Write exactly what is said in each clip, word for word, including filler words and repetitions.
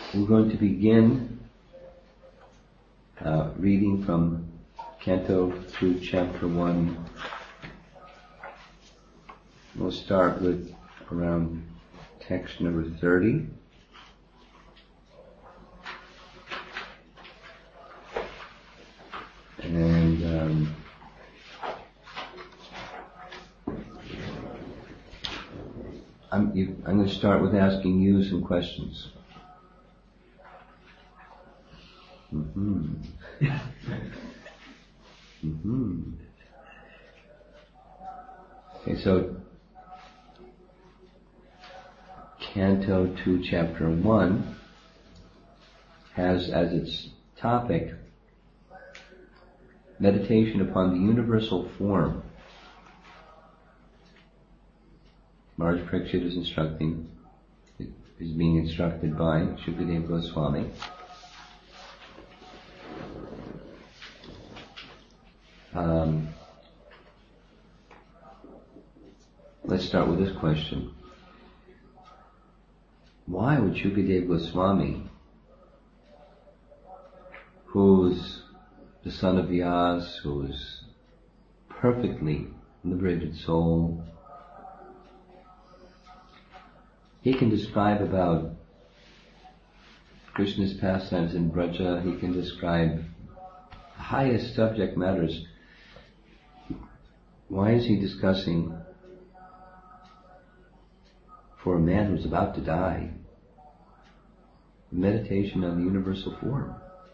We're going to begin uh, reading from Canto through Chapter one. We'll start with around text number thirty. And um, I'm, you, I'm going to start with asking you some questions. Mm-hmm. mm-hmm. Okay, so Canto two, Chapter one has as its topic meditation upon the universal form. Maharaj Parikshit is instructing, is being instructed by Shukadeva Goswami. Um, let's start with this question. Why would Shukadeva Goswami, who's the son of Vyas, who's perfectly liberated soul, he can describe about Krishna's pastimes in Braja, he can describe the highest subject matters. Why is he discussing for a man who's about to die meditation on the universal form?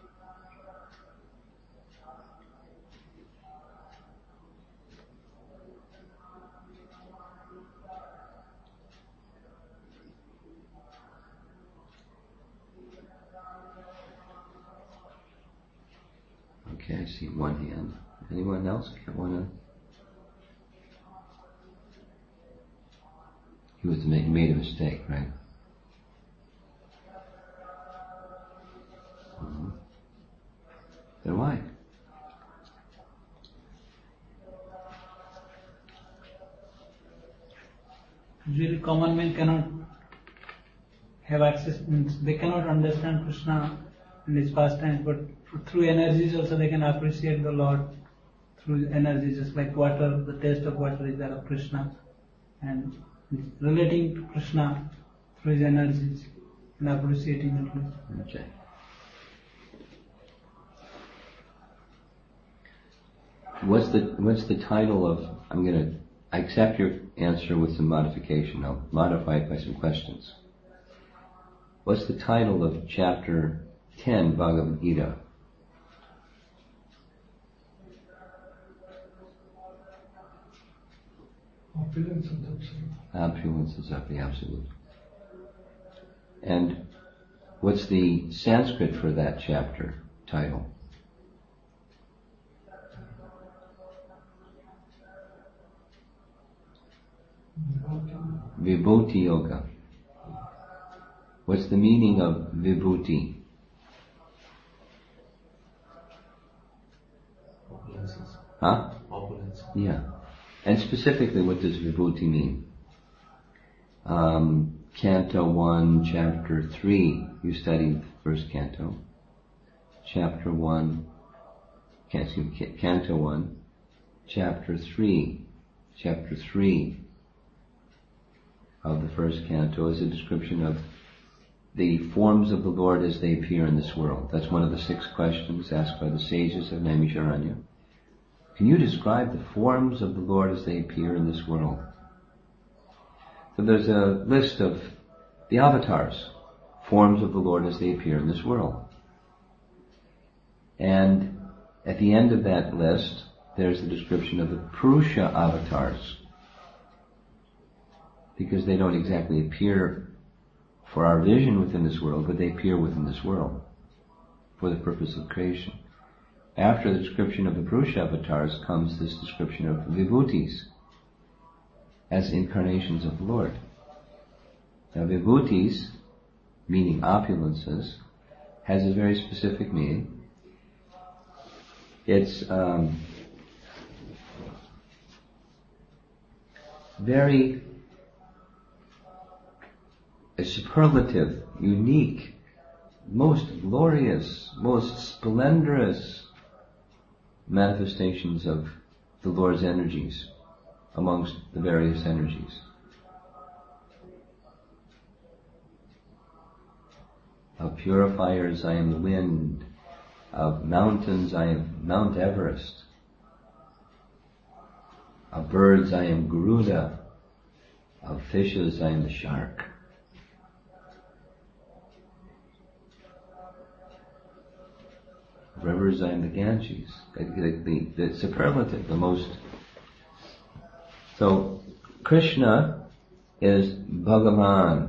Okay, I see one hand. Anyone else want to? He was he made a mistake, right? Mm-hmm. Then why? Usually common men cannot have access, they cannot understand Krishna and his pastimes, but through energies also they can appreciate the Lord through energy, just like water, the taste of water is that of Krishna, and relating to Krishna through his energies and appreciating it. Okay. What's the what's the title of? I'm going to I accept your answer with some modification. I'll modify it by some questions. What's the title of chapter ten, Bhagavad Gita? Opulence of the Absolute. Opulence of the Absolute. And what's the Sanskrit for that chapter title? Vibhuti Yoga. What's the meaning of Vibhuti? Opulences. Huh? Opulence. Yeah. And specifically, what does Vibhuti mean? Um, Canto one, Chapter three. You studied the first canto. Chapter one, Canto one, Chapter three. Chapter three of the first canto is a description of the forms of the Lord as they appear in this world. That's one of the six questions asked by the sages of Naimisharanya. Can you describe the forms of the Lord as they appear in this world? So there's a list of the avatars, forms of the Lord as they appear in this world. And at the end of that list, there's the description of the Purusha avatars, because they don't exactly appear for our vision within this world, but they appear within this world for the purpose of creation. After the description of the Purusha avatars comes this description of Vibhutis as incarnations of the Lord. Now Vibhutis, meaning opulences, has a very specific meaning. It's um, very a superlative, unique most glorious, most splendorous manifestations of the Lord's energies amongst the various energies. Of purifiers I am the wind, of mountains I am Mount Everest, of birds I am Garuda, of fishes I am the shark. Of rivers I am the Ganges, the, the, the, the superlative, the most. So Krishna is Bhagavan,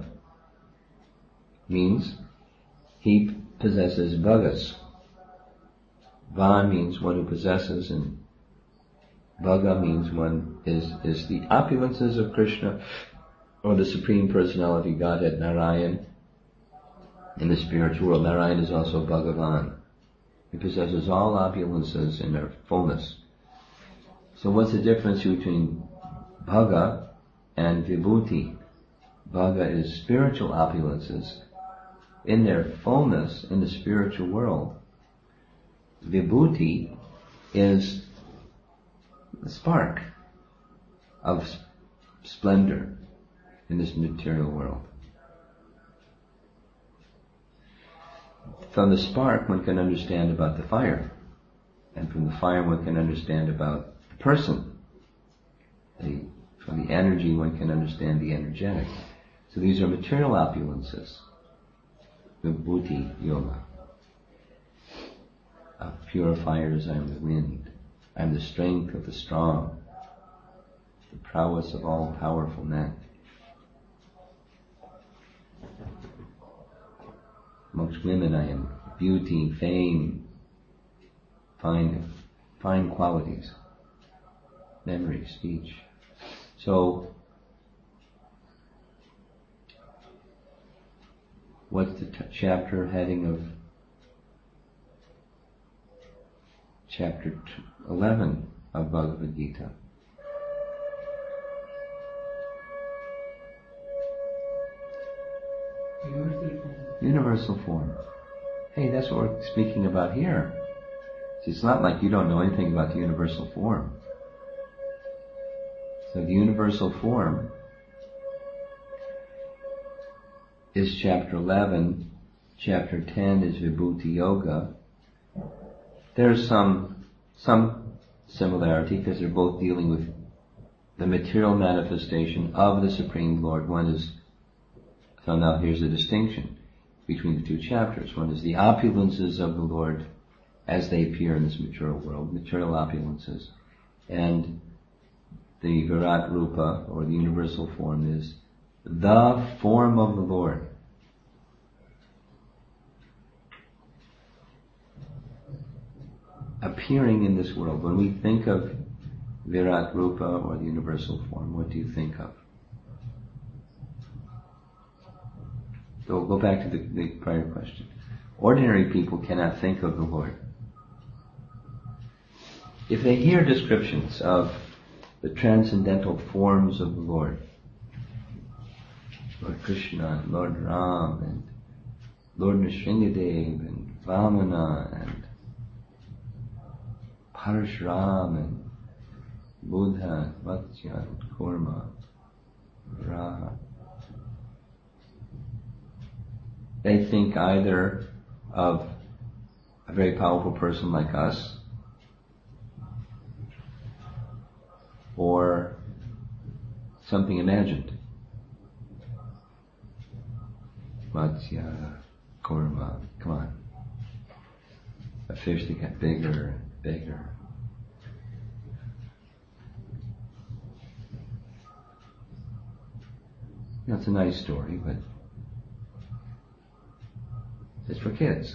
means he possesses bhagas. Van means one who possesses, and Bhaga means one is, is the opulences of Krishna, or the Supreme Personality Godhead, Narayan, in the spiritual world. Narayan is also Bhagavan. He possesses all opulences in their fullness. So what's the difference between Bhaga and Vibhuti? Bhaga is spiritual opulences in their fullness in the spiritual world. Vibhuti is the spark of splendor in this material world. From the spark one can understand about the fire, and from the fire one can understand about the person. The, from the energy one can understand the energetic. So these are material opulences. Vibhuti Yoga. Of purifiers I am the wind. I am the strength of the strong, the prowess of all powerful men. Amongst women I am beauty, fame, fine, fine qualities, memory, speech. So, what's the t- chapter heading of chapter eleven of Bhagavad Gita? Universal form. Universal form. Hey, that's what we're speaking about here. See, it's not like you don't know anything about the universal form. So the universal form is chapter eleven. Chapter ten is Vibhuti Yoga. There's some some similarity because they're both dealing with the material manifestation of the Supreme Lord. One is, so now here's the distinction between the two chapters. One is the opulences of the Lord as they appear in this material world, material opulences. And the Virat Rupa, or the universal form, is the form of the Lord. Appearing in this world. When we think of Virat Rupa or the universal form, what do you think of? So we'll go back to the, the prior question. Ordinary people cannot think of the Lord. If they hear descriptions of the transcendental forms of the Lord, Lord Krishna, and Lord Ram, and Lord Nrsingadev, and Vamana, and Parashuram, and Buddha, Vatsya, and Kurma, Raha, they think either of a very powerful person like us, or something imagined. Matsya, Kurma, come on. A fish that got bigger and bigger. You know, it's a nice story, but it's for kids.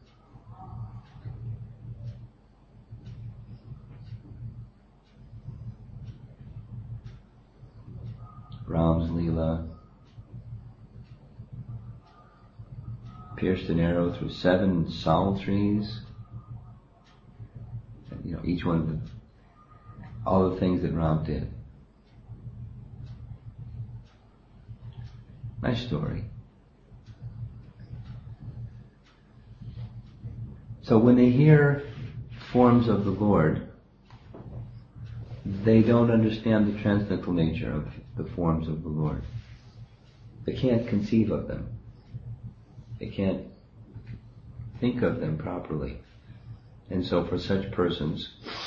Ram's Leela, pierced an arrow through seven sal trees. And, you know, each one of the, all the things that Ram did. Nice story. So when they hear forms of the Lord, they don't understand the transcendental nature of the forms of the Lord. They can't conceive of them. They can't think of them properly. And so for such persons,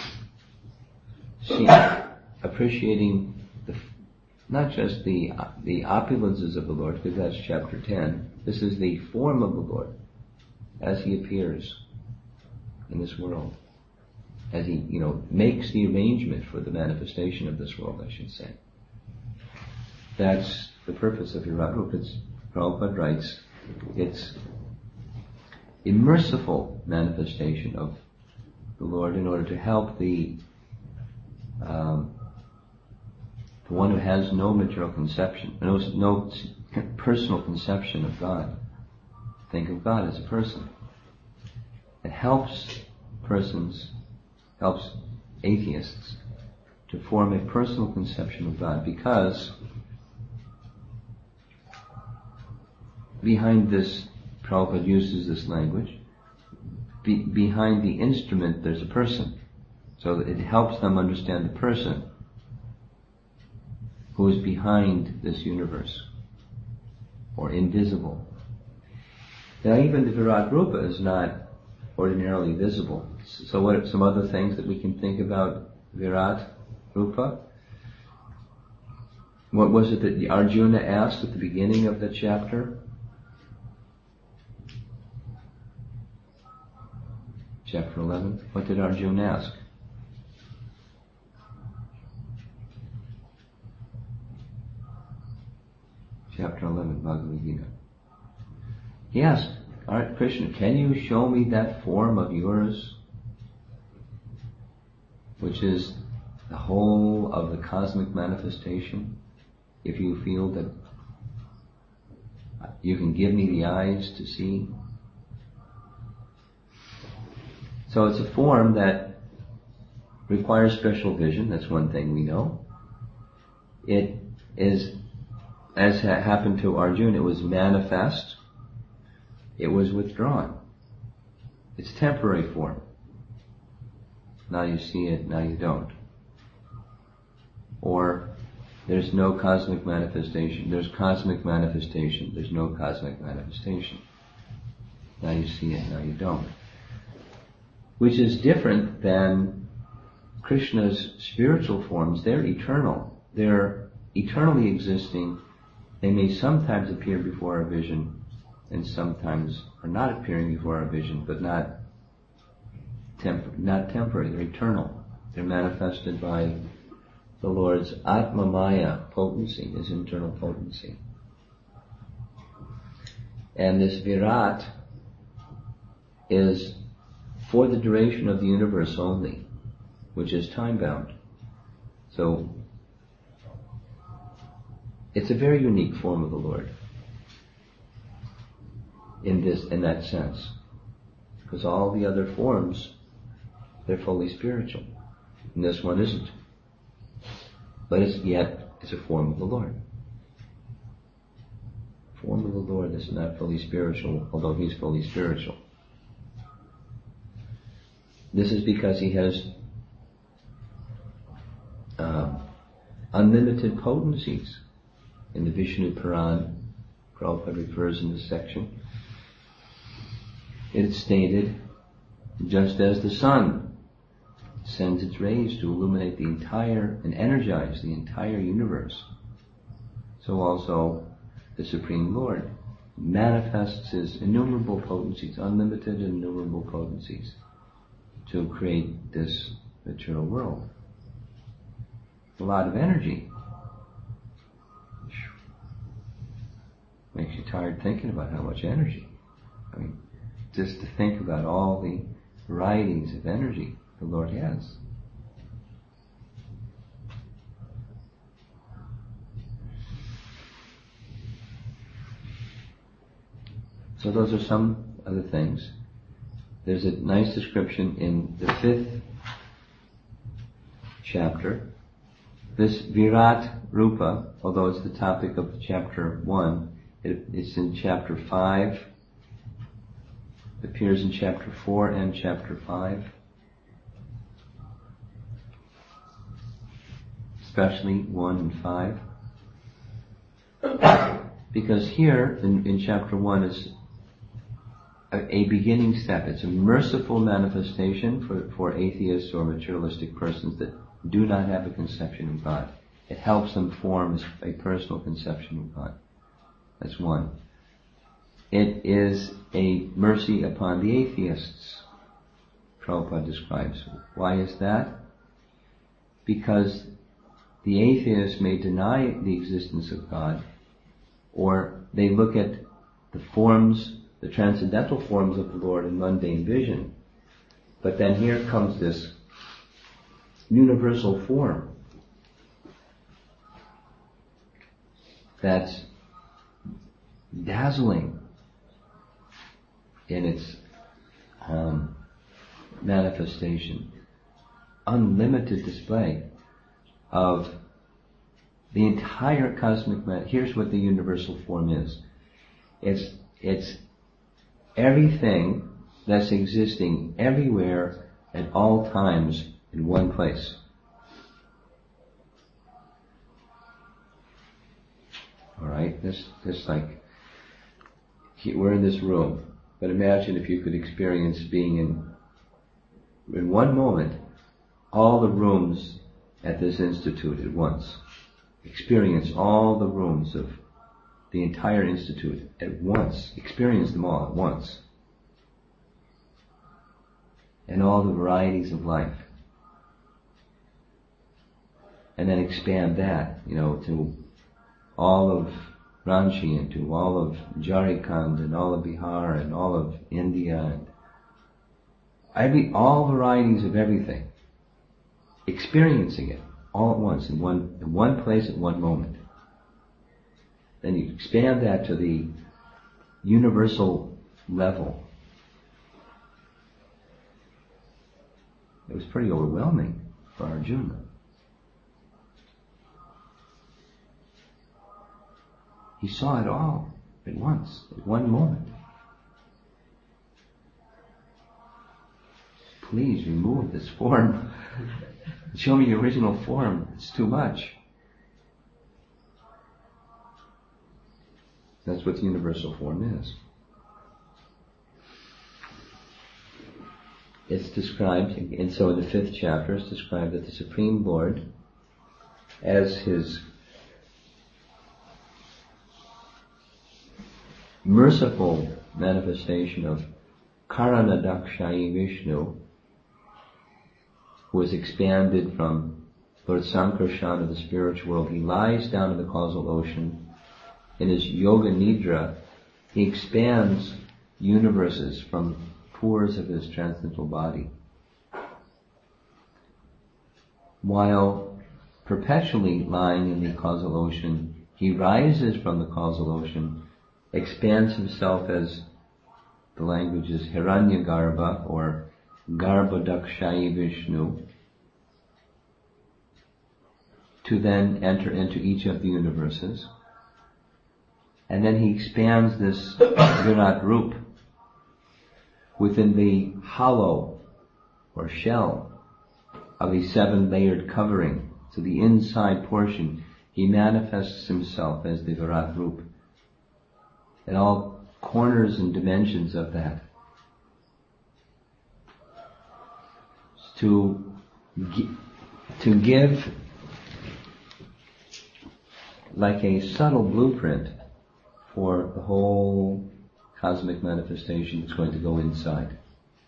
see, appreciating the, not just the the opulences of the Lord, because that's chapter ten, this is the form of the Lord as He appears in this world. As He, you know, makes the arrangement for the manifestation of this world, I should say. That's the purpose of Virat Rupa. Prabhupada writes, it's a merciful manifestation of the Lord in order to help the um, the one who has no material conception, no, no personal conception of God. Think of God as a person. It helps persons, helps atheists to form a personal conception of God, because behind this, Prabhupada uses this language, be, behind the instrument there's a person. So it helps them understand the person who is behind this universe, or invisible. Now even the Virat Rupa is not ordinarily visible. So what are some other things that we can think about Virat Rupa? What was it that Arjuna asked at the beginning of the chapter? Chapter eleven. What did Arjuna ask? Chapter eleven, Bhagavad Gita. He asked, alright, Krishna, can you show me that form of yours, which is the whole of the cosmic manifestation, if you feel that you can give me the eyes to see? So it's a form that requires special vision, that's one thing we know. It is, as ha- happened to Arjuna, it was manifest, it was withdrawn. It's temporary form. Now you see it, now you don't. Or there's no cosmic manifestation, there's cosmic manifestation, there's no cosmic manifestation. Now you see it, now you don't. Which is different than Krishna's spiritual forms. They're eternal. They're eternally existing. They may sometimes appear before our vision, and sometimes are not appearing before our vision, but not temp- not temporary. They're eternal. They're manifested by the Lord's Atma Maya potency, His internal potency. And this Virat is for the duration of the universe only, which is time-bound. So, it's a very unique form of the Lord in this, in that sense, because all the other forms, they're fully spiritual, and this one isn't. But it's yet it's a form of the Lord. Form of the Lord is not fully spiritual, although He's fully spiritual. This is because He has um, unlimited potencies. In the Vishnu Puran, Prabhupada refers in this section, it's stated, just as the sun sends its rays to illuminate the entire and energize the entire universe, so also the Supreme Lord manifests His innumerable potencies, unlimited and innumerable potencies, to create this material world. A lot of energy. Makes you tired thinking about how much energy. I mean, just to think about all the varieties of energy the Lord has. So those are some of the things. There's a nice description in the fifth chapter. This Virat Rupa, although it's the topic of chapter one, it, it's in chapter five, appears in chapter four and chapter five. Especially one and five. Because here in, in chapter one is a, a beginning step. It's a merciful manifestation for, for atheists or materialistic persons that do not have a conception of God. It helps them form a personal conception of God. That's one. It is a mercy upon the atheists, Prabhupada describes. Why is that? Because the atheists may deny the existence of God, or they look at the forms, the transcendental forms of the Lord in mundane vision. But then here comes this universal form that's dazzling in its um, manifestation, unlimited display of the entire cosmic matter. Here's what the universal form is. It's, it's everything that's existing everywhere at all times in one place. Alright, this, this like, we're in this room, but imagine if you could experience being in, in one moment, all the rooms at this institute at once. Experience all the rooms of the entire institute at once. Experience them all at once. And all the varieties of life. And then expand that, you know, to all of Ranchi and to all of Jharkhand and all of Bihar and all of India and every, all varieties of everything. Experiencing it all at once, in one, in one place at one moment. Then you expand that to the universal level. It was pretty overwhelming for Arjuna. He saw it all at once, at one moment. Please remove this form. Show me the original form. It's too much. That's what the universal form is. It's described, and so in the fifth chapter it's described that the Supreme Lord, as his merciful manifestation of Karanadakshayi Vishnu, who was expanded from Lord Sankarshan of the spiritual world, he lies down in the causal ocean. In his yoga nidra, he expands universes from pores of his transcendental body. While perpetually lying in the causal ocean, he rises from the causal ocean, expands himself as the language is Hiranyagarbha or Garbhodakshayi Vishnu, to then enter into each of the universes. And then he expands this Virat Rup within the hollow or shell of a seven-layered covering. So the inside portion, he manifests himself as the Virat Rup at all corners and dimensions of that. To, gi- to give like a subtle blueprint for the whole cosmic manifestation that's going to go inside.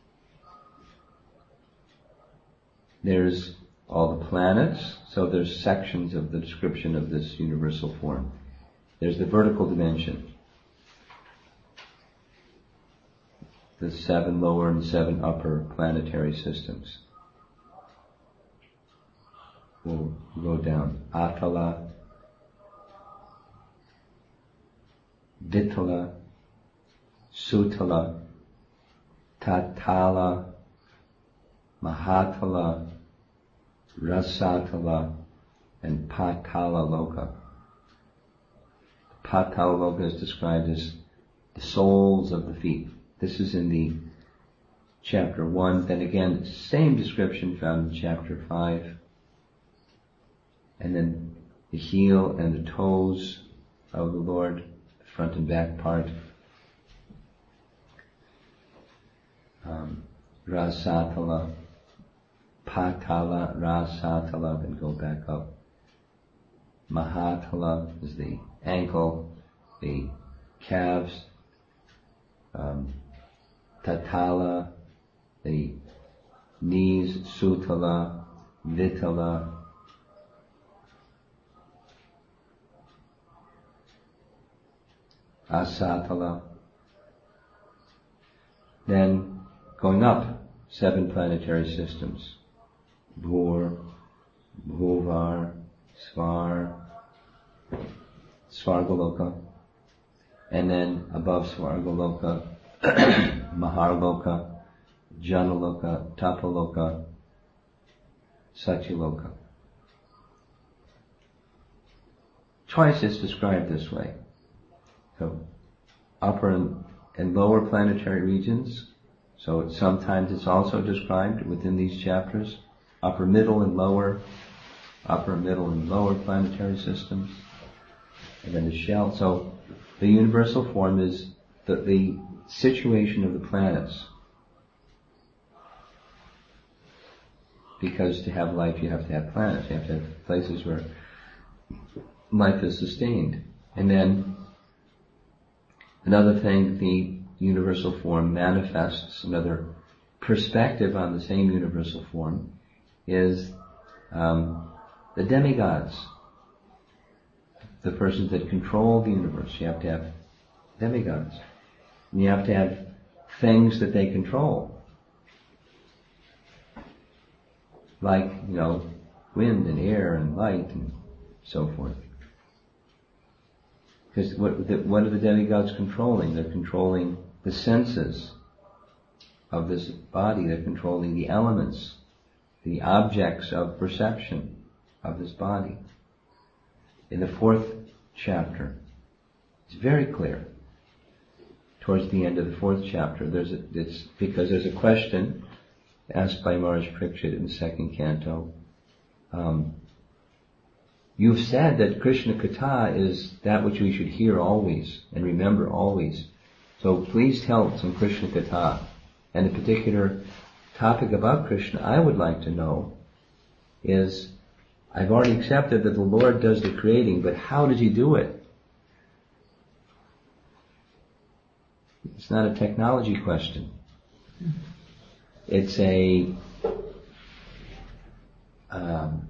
There's all the planets, so there's sections of the description of this universal form. There's the vertical dimension, the seven lower and seven upper planetary systems. We'll go down. Atala, Vitala, Sutala, Tatala, Mahatala, Rasatala, and Patala Loka. Patala Loka is described as the soles of the feet. This is in the chapter one. Then again, same description found in chapter five. And then the heel and the toes of the Lord, the front and back part. Um, Rasatala, Patala, Rasatala, then go back up. Mahatala is the ankle, the calves. Um, Tatala, the knees. Sutala, Vitala. Asatala. Then going up, seven planetary systems. Bhur, Bhuvar, Svar, Svargaloka, and then above Svargaloka, Maharloka, Janaloka, Tapaloka, Satyaloka. Twice it's described this way. So, upper and, and lower planetary regions. So it's, sometimes it's also described within these chapters. Upper, middle, and lower. Upper, middle, and lower planetary systems. And then the shell. So the universal form is the, the situation of the planets. Because to have life you have to have planets. You have to have places where life is sustained. And then another thing, the universal form manifests, another perspective on the same universal form, is um, the demigods, the persons that control the universe. You have to have demigods. And you have to have things that they control. Like, you know, wind and air and light and so forth. Because what, the, what are the demigods controlling? They're controlling the senses of this body. They're controlling the elements, the objects of perception of this body. In the fourth chapter, it's very clear. Towards the end of the fourth chapter, there's a, it's because there's a question asked by Maharaj Parikshit in the second canto. Um, You've said that Krishna Katha is that which we should hear always and remember always. So please tell some Krishna Katha. And the particular topic about Krishna I would like to know is, I've already accepted that the Lord does the creating, but how does He do it? It's not a technology question. It's a um,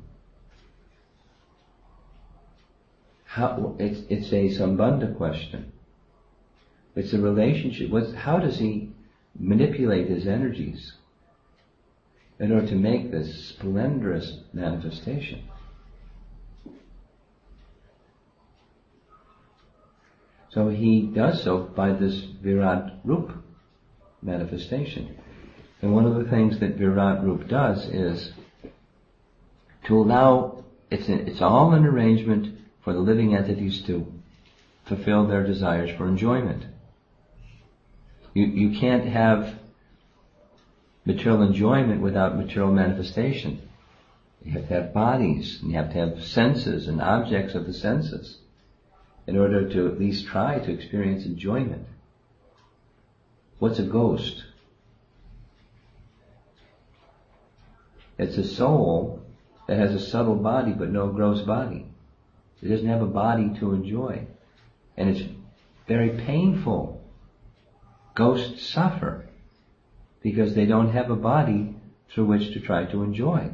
How, it's, it's a sambandha question. It's a relationship. What's, how does he manipulate his energies in order to make this splendorous manifestation? So he does so by this Virat Rup manifestation. And one of the things that Virat Rup does is to allow, it's, a, it's all an arrangement for the living entities to fulfill their desires for enjoyment. You, you can't have material enjoyment without material manifestation. You have to have bodies, and you have to have senses and objects of the senses in order to at least try to experience enjoyment. What's a ghost? It's a soul that has a subtle body but no gross body. It doesn't have a body to enjoy. And it's very painful. Ghosts suffer because they don't have a body through which to try to enjoy.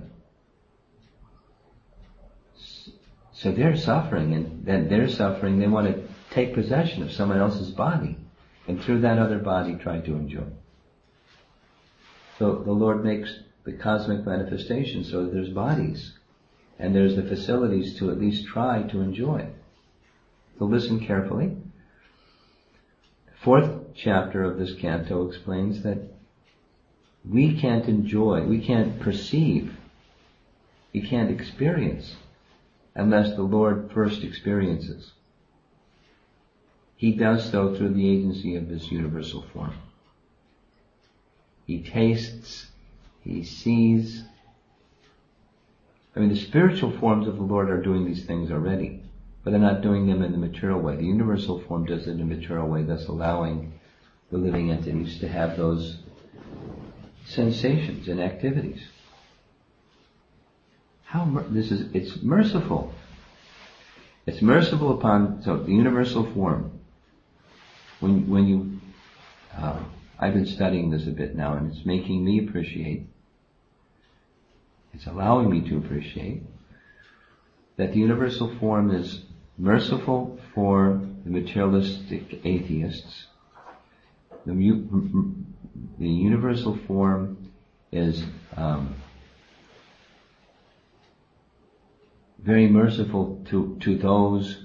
So they're suffering, and then they're suffering, they want to take possession of someone else's body and through that other body try to enjoy. So the Lord makes the cosmic manifestation so that there's bodies. And there's the facilities to at least try to enjoy. So listen carefully. Fourth chapter of this canto explains that we can't enjoy, we can't perceive, we can't experience unless the Lord first experiences. He does so through the agency of this universal form. he tastes, he sees. I mean, the spiritual forms of the Lord are doing these things already, but they're not doing them in the material way. The universal form does it in a material way, thus allowing the living entities to have those sensations and activities. How mer- this is, it's merciful. It's merciful upon, so the universal form. When, when you, uh, I've been studying this a bit now, and it's making me appreciate, it's allowing me to appreciate, that the universal form is merciful for the materialistic atheists. The, mu- the universal form is um, very merciful to, to those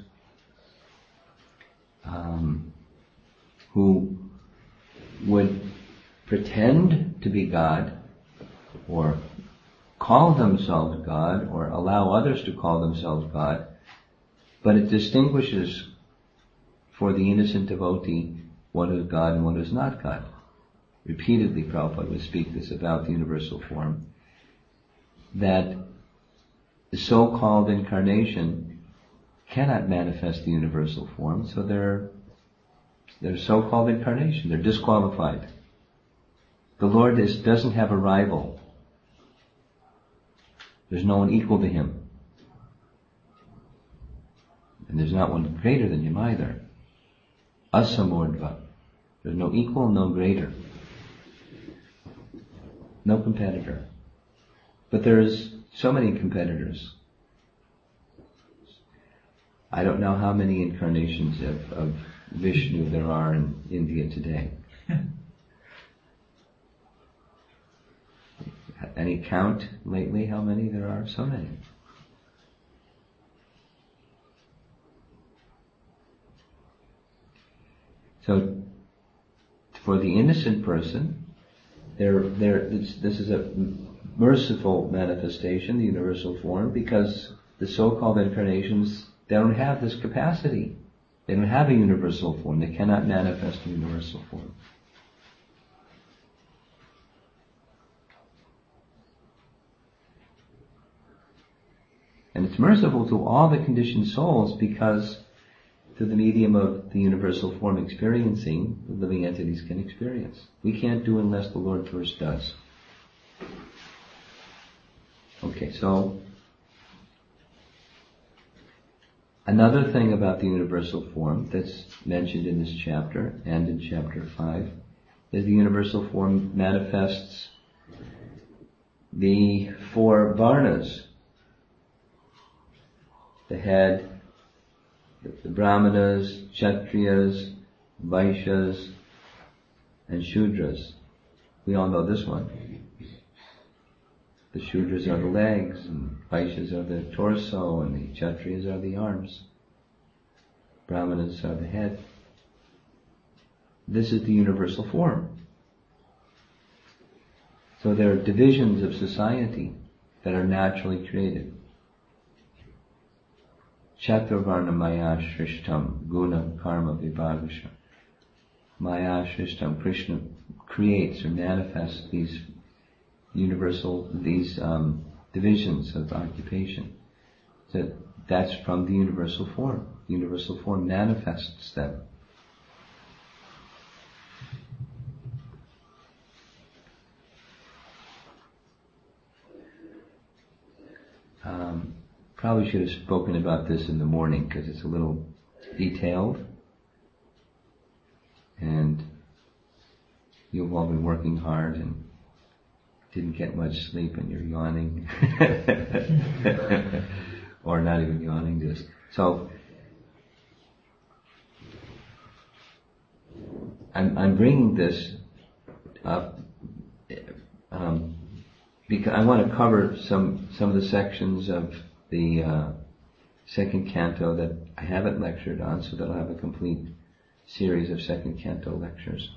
um, who would pretend to be God, or call themselves God, or allow others to call themselves God, but it distinguishes for the innocent devotee what is God and what is not God. Repeatedly Prabhupada would speak this about the universal form, that the so-called incarnation cannot manifest the universal form, so they're, they're so-called incarnation, they're disqualified. The Lord is, doesn't have a rival. There's no one equal to Him. And there's not one greater than Him either. Asamordva. There's no equal, no greater. No competitor. But there's so many competitors. I don't know how many incarnations of, of Vishnu there are in India today. Any count lately how many there are? So many. So, for the innocent person, they're, they're, this, this is a merciful manifestation, the universal form, because the so-called incarnations, they don't have this capacity. They don't have a universal form. They cannot manifest a universal form. And it's merciful to all the conditioned souls because through the medium of the universal form experiencing, the living entities can experience. We can't do unless the Lord first does. Okay, so another thing about the universal form that's mentioned in this chapter and in chapter five is the universal form manifests the four varnas. The head, the brahmanas, kshatriyas, vaishyas, and shudras. We all know this one. The shudras are the legs, and vaishyas are the torso, and the kshatriyas are the arms. Brahmanas are the head. This is the universal form. So there are divisions of society that are naturally created. Chaturvarna maya shrishtam guna karma vibhagasha. Maya shrishtam, Krishna creates or manifests these universal, these um, divisions of occupation. So that's from the universal form. The universal form manifests them. Um, Probably should have spoken about this in the morning because it's a little detailed, and you've all been working hard and didn't get much sleep and you're yawning or not even yawning, just so I'm, I'm bringing this up um, because I want to cover some some of the sections of the uh, second canto that I haven't lectured on, so that I'll have a complete series of second canto lectures.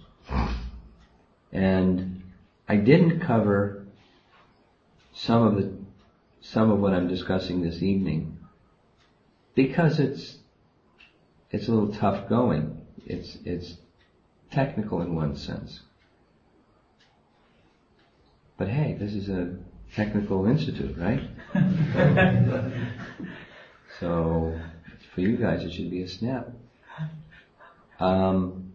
And I didn't cover some of the some of what I'm discussing this evening because it's it's a little tough going. It's it's technical in one sense. But hey, this is a technical institute, right? So, for you guys, it should be a snap. Um,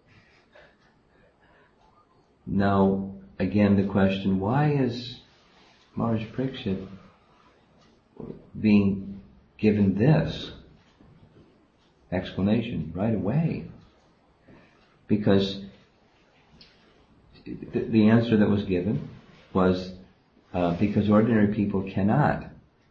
now, again, the question, why is Maharaj Parikshit being given this explanation right away? Because the, the answer that was given was uh, because ordinary people cannot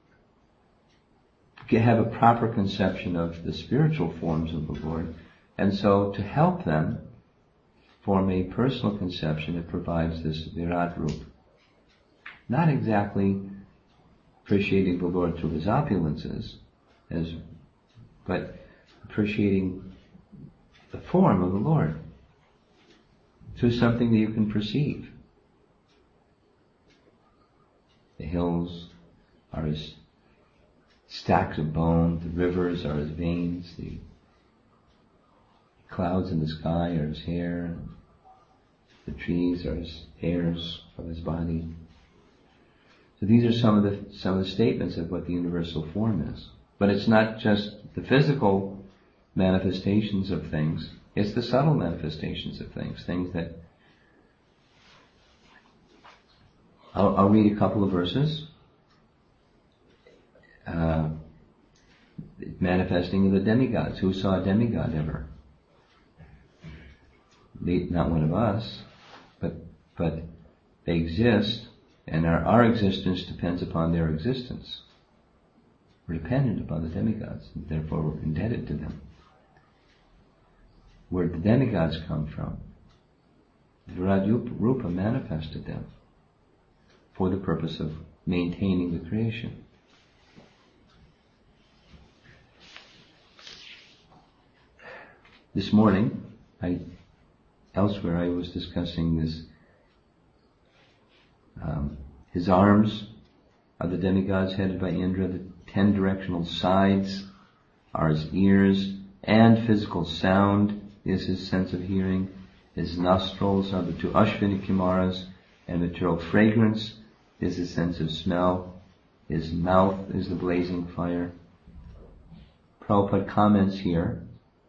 have a proper conception of the spiritual forms of the Lord, and so to help them form a personal conception, it provides this Virat Rup. Not exactly appreciating the Lord through His opulences, as, but appreciating the form of the Lord through something that you can perceive. The hills are His stacks of bone, the rivers are His veins, the clouds in the sky are His hair, the trees are His hairs of His body. So these are some of the some of the statements of what the universal form is. But it's not just the physical manifestations of things, it's the subtle manifestations of things, things that... I'll, I'll read a couple of verses. Uh, manifesting of the demigods. Who saw a demigod ever? They, not one of us, but but they exist, and our, our existence depends upon their existence. We're dependent upon the demigods, and therefore we're indebted to them. Where did the demigods come from? Virat Rupa manifested them for the purpose of maintaining the creation. This morning, I elsewhere I was discussing this. Um, his arms are the demigods headed by Indra. The ten directional sides are his ears, and physical sound is his sense of hearing. His nostrils are the two Ashvini Kimaras, and material fragrance is his sense of smell. His mouth is the blazing fire. Prabhupada comments here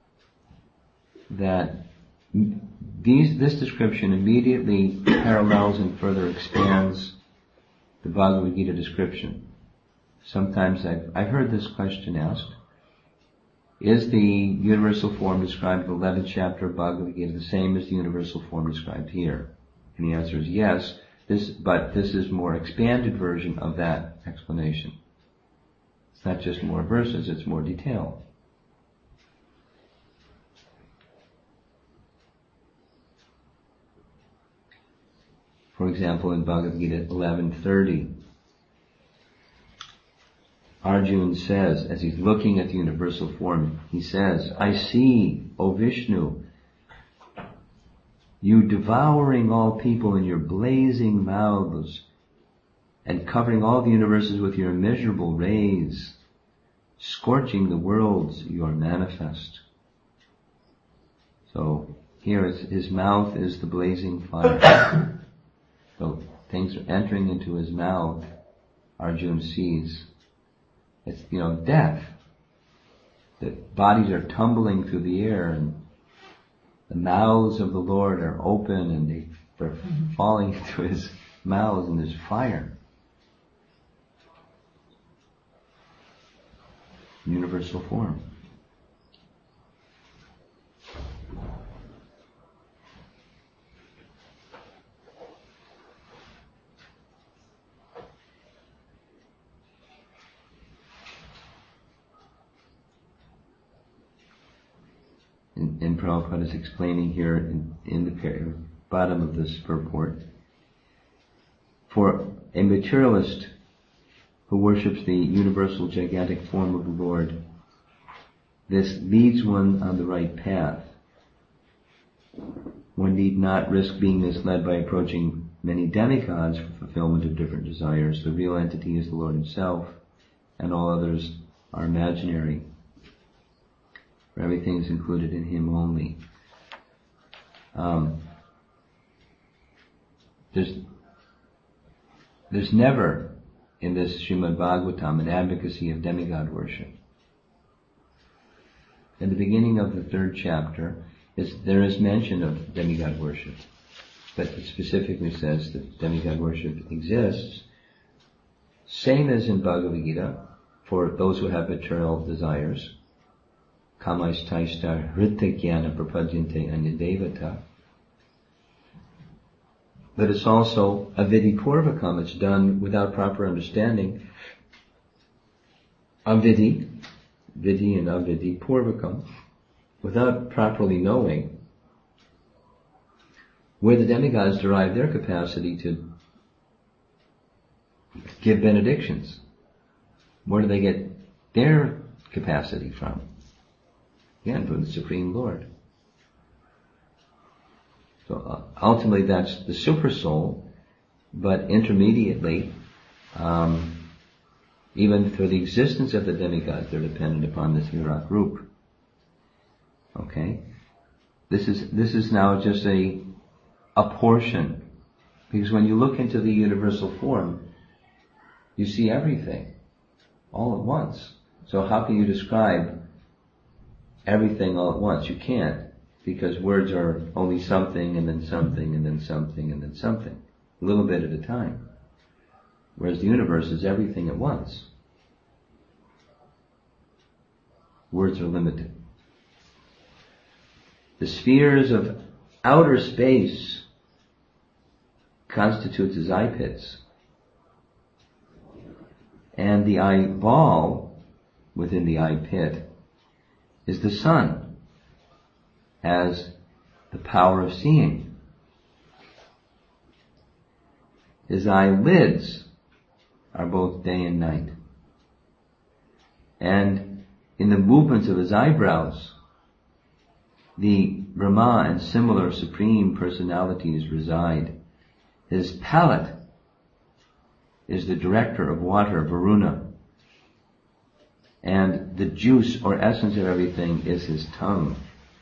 that these, this description immediately parallels and further expands the Bhagavad Gita description. Sometimes I've, I've heard this question asked: is the universal form described in the eleventh chapter of Bhagavad Gita the same as the universal form described here? And the answer is yes, this, but this is more expanded version of that explanation. It's not just more verses, it's more detail. For example, in Bhagavad Gita eleven thirty, Arjuna says, as he's looking at the universal form, he says, I see, O Vishnu, you devouring all people in your blazing mouths and covering all the universes with your immeasurable rays, scorching the worlds, you are manifest. So here it's, his mouth is the blazing fire. So things are entering into his mouth, Arjuna sees. It's, you know, death. The bodies are tumbling through the air, and the mouths of the Lord are open, and they, they're falling into his mouths, and there's fire. Universal form. And, and Prabhupada is explaining here in, in the par- bottom of this purport. For a materialist who worships the universal gigantic form of the Lord, this leads one on the right path. One need not risk being misled by approaching many demigods for fulfillment of different desires. The real entity is the Lord Himself, and all others are imaginary. For everything is included in Him only. Um, there's there's never in this Srimad Bhagavatam an advocacy of demigod worship. In the beginning of the third chapter, is, there is mention of demigod worship, but it specifically says that demigod worship exists, same as in Bhagavad Gita, for those who have material desires. Kamaistaishta hrita jnana prapadyante anyadevata. But it's also avidi purvakam. It's done without proper understanding. Avidi, vidi and avidi purvakam, without properly knowing where the demigods derive their capacity to give benedictions. Where do they get their capacity from? Again, from the Supreme Lord. So uh, ultimately that's the super soul, but intermediately, um, even for the existence of the demigods, they're dependent upon this Virat group. Okay? This is, this is now just a, a portion. Because when you look into the universal form, you see everything all at once. So how can you describe everything all at once? You can't, because words are only something and then something and then something and then something, a little bit at a time. Whereas the universe is everything at once. Words are limited. The spheres of outer space constitutes his eye pits. And the eyeball within the eye pit is the sun, as the power of seeing. His eyelids are both day and night. And in the movements of his eyebrows, the Brahma and similar supreme personalities reside. His palate is the director of water, Varuna. And the juice or essence of everything is his tongue.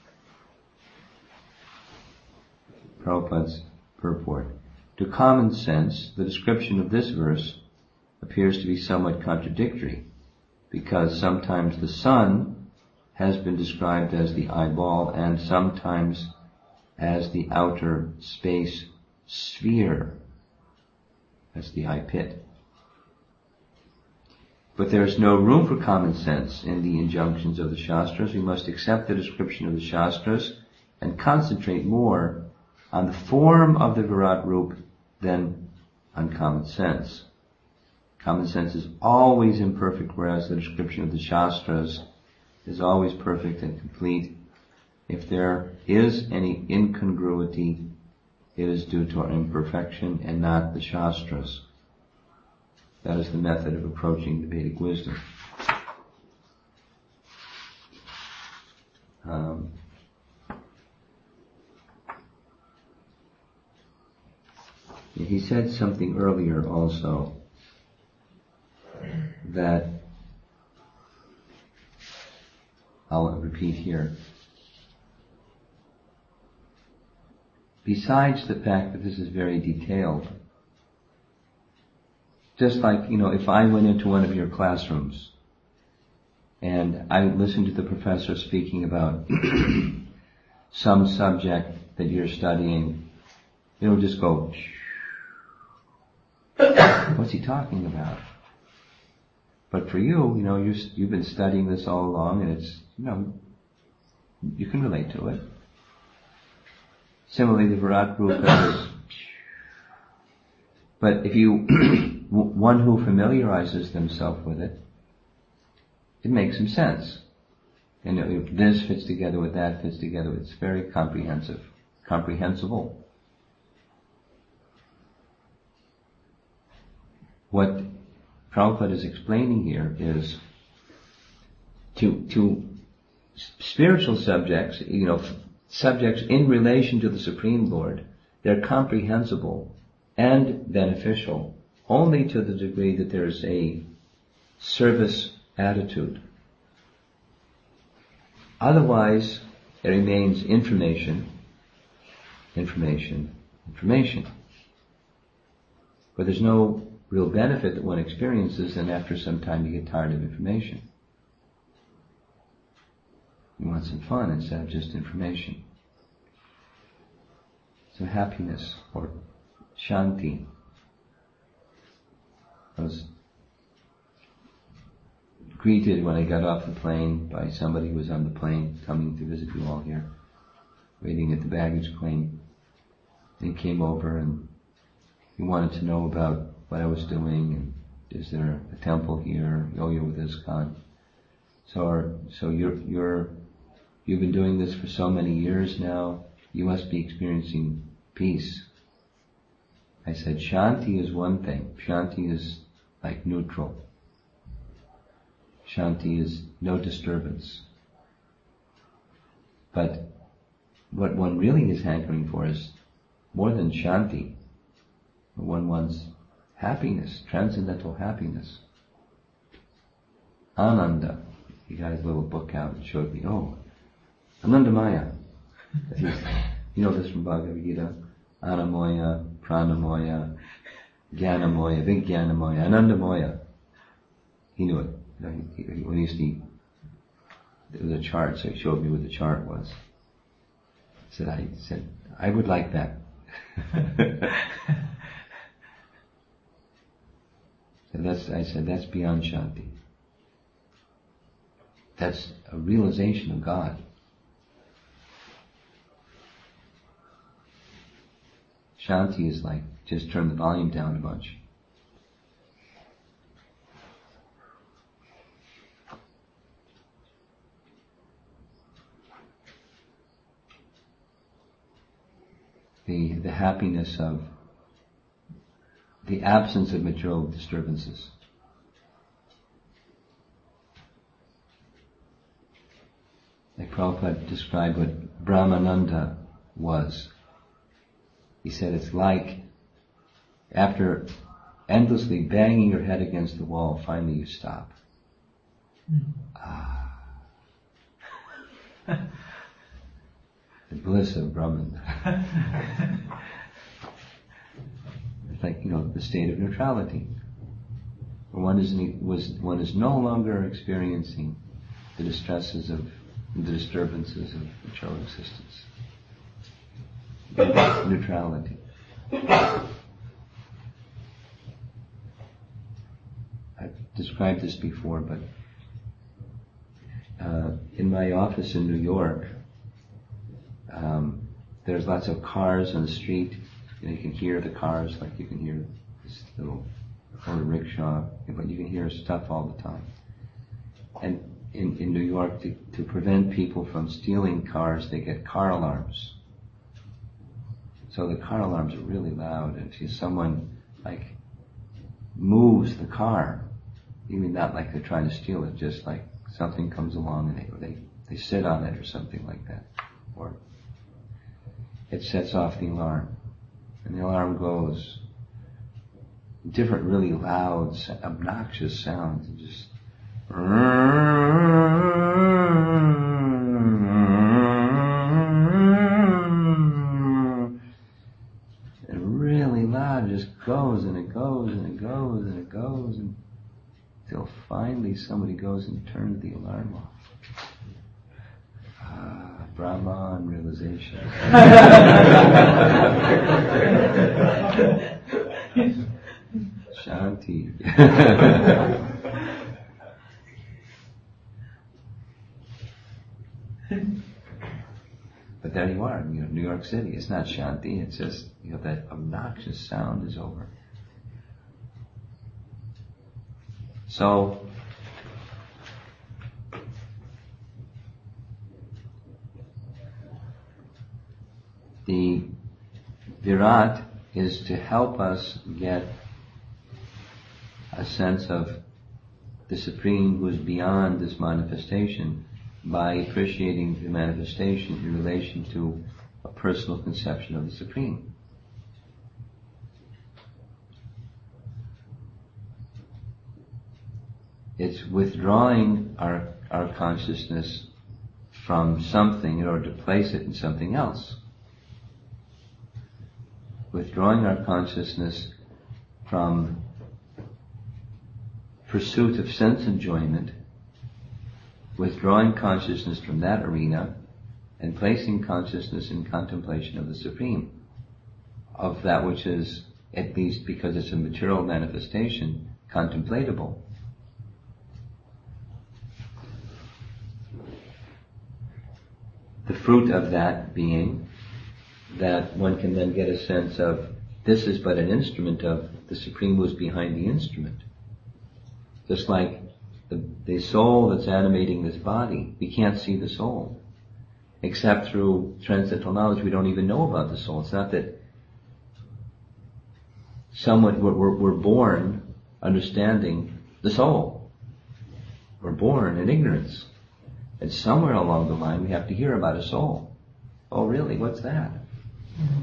Prabhupada's purport. To common sense, the description of this verse appears to be somewhat contradictory, because sometimes the sun has been described as the eyeball and sometimes as the outer space sphere. That's the eye pit. But there is no room for common sense in the injunctions of the Shastras. We must accept the description of the Shastras and concentrate more on the form of the Virat Rup than on common sense. Common sense is always imperfect, whereas the description of the Shastras is always perfect and complete. If there is any incongruity, it is due to our imperfection and not the Shastras. That is the method of approaching the Vedic wisdom. Um, he said something earlier also that I'll repeat here. Besides the fact that this is very detailed, just like, you know, if I went into one of your classrooms and I listened to the professor speaking about some subject that you're studying, it would just go, what's he talking about? But for you, you know, you, you've been studying this all along, and it's, you know, you can relate to it. Similarly, the Virat Rupa is, but if you, one who familiarizes themselves with it, it makes some sense. And if this fits together with that, fits together, it's very comprehensive, comprehensible. What Prabhupada is explaining here is to, to spiritual subjects, you know, subjects in relation to the Supreme Lord, they're comprehensible and beneficial only to the degree that there's a service attitude. Otherwise, it remains information, information, information. But there's no real benefit that one experiences, and after some time you get tired of information. You want some fun instead of just information. So happiness, or shanti. I was greeted when I got off the plane by somebody who was on the plane coming to visit you all here, waiting at the baggage claim. He came over and he wanted to know about what I was doing, and is there a temple here, Yoga with ISKCON. So, our, so you're, you're, you've been doing this for so many years now, you must be experiencing peace. I said, Shanti is one thing. Shanti is like neutral. Shanti is no disturbance. But what one really is hankering for is more than Shanti. One wants happiness, transcendental happiness. Ananda. He got his little book out and showed me, oh, Anandamaya. You know this from Bhagavad Gita. Anamoya, Pranamoya, Jnanamoya, Vijnanamoya, Anandamoya. He knew it. He, he, when he used to eat, there was a chart, so he showed me what the chart was. I said, I said, I would like that. So that's, I said, that's beyond Shanti. That's a realization of God. Shanti is like, just turn the volume down a bunch. The, the happiness of the absence of material disturbances. Like Prabhupada described what Brahmananda was. He said it's like after endlessly banging your head against the wall, finally you stop. Mm-hmm. Ah. The bliss of Brahman. It's like, you know, the state of neutrality. Where one is, was, one is no longer experiencing the distresses of, the disturbances of material existence. Neutrality. I've described this before, but uh, in my office in New York, um, there's lots of cars on the street, and you can hear the cars, like you can hear this little auto rickshaw, but you can hear stuff all the time. And in, in New York, to, to prevent people from stealing cars, they get car alarms. So the car alarms are really loud, and if someone like moves the car, even not like they're trying to steal it, just like something comes along and they they, they sit on it or something like that, or it sets off the alarm, and the alarm goes. Different, really loud, obnoxious sounds, and just just goes and it goes and it goes and it goes until finally somebody goes and turns the alarm off. Ah, Brahman realization. Shanti. But there you are, you know, New York City. It's not Shanti. It's just, you know, that obnoxious sound is over. So, the Virat is to help us get a sense of the Supreme who is beyond this manifestation, by appreciating the manifestation in relation to a personal conception of the Supreme. It's withdrawing our, our consciousness from something in order to place it in something else. Withdrawing our consciousness from pursuit of sense enjoyment, withdrawing consciousness from that arena, and placing consciousness in contemplation of the Supreme, of that which is, at least because it's a material manifestation, contemplatable. The fruit of that being that one can then get a sense of, this is but an instrument of the Supreme who is behind the instrument. Just like the, the soul that's animating this body, we can't see the soul. Except through transcendental knowledge, we don't even know about the soul. It's not that someone, we're, we're, we're born understanding the soul. We're born in ignorance. And somewhere along the line, we have to hear about a soul. Oh, really? What's that? Mm-hmm.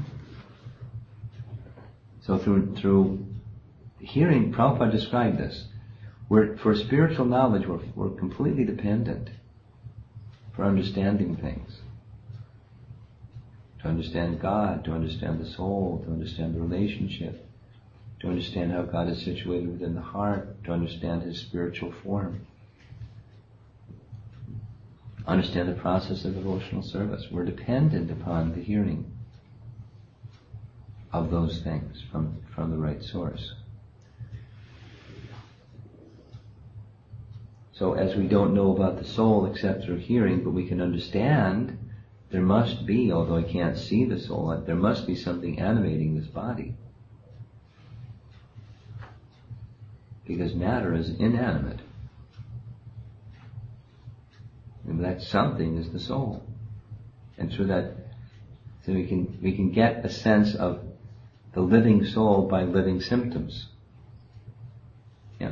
So through through hearing, Prabhupada described this. We're, for spiritual knowledge, we're, we're completely dependent for understanding things. To understand God, to understand the soul, to understand the relationship, to understand how God is situated within the heart, to understand His spiritual form. Understand the process of devotional service. We're dependent upon the hearing of those things from, from the right source. So as we don't know about the soul except through hearing, but we can understand there must be, although I can't see the soul, there must be something animating this body. Because matter is inanimate. And that something is the soul. And through that, so we can, we can get a sense of the living soul by living symptoms. Yeah.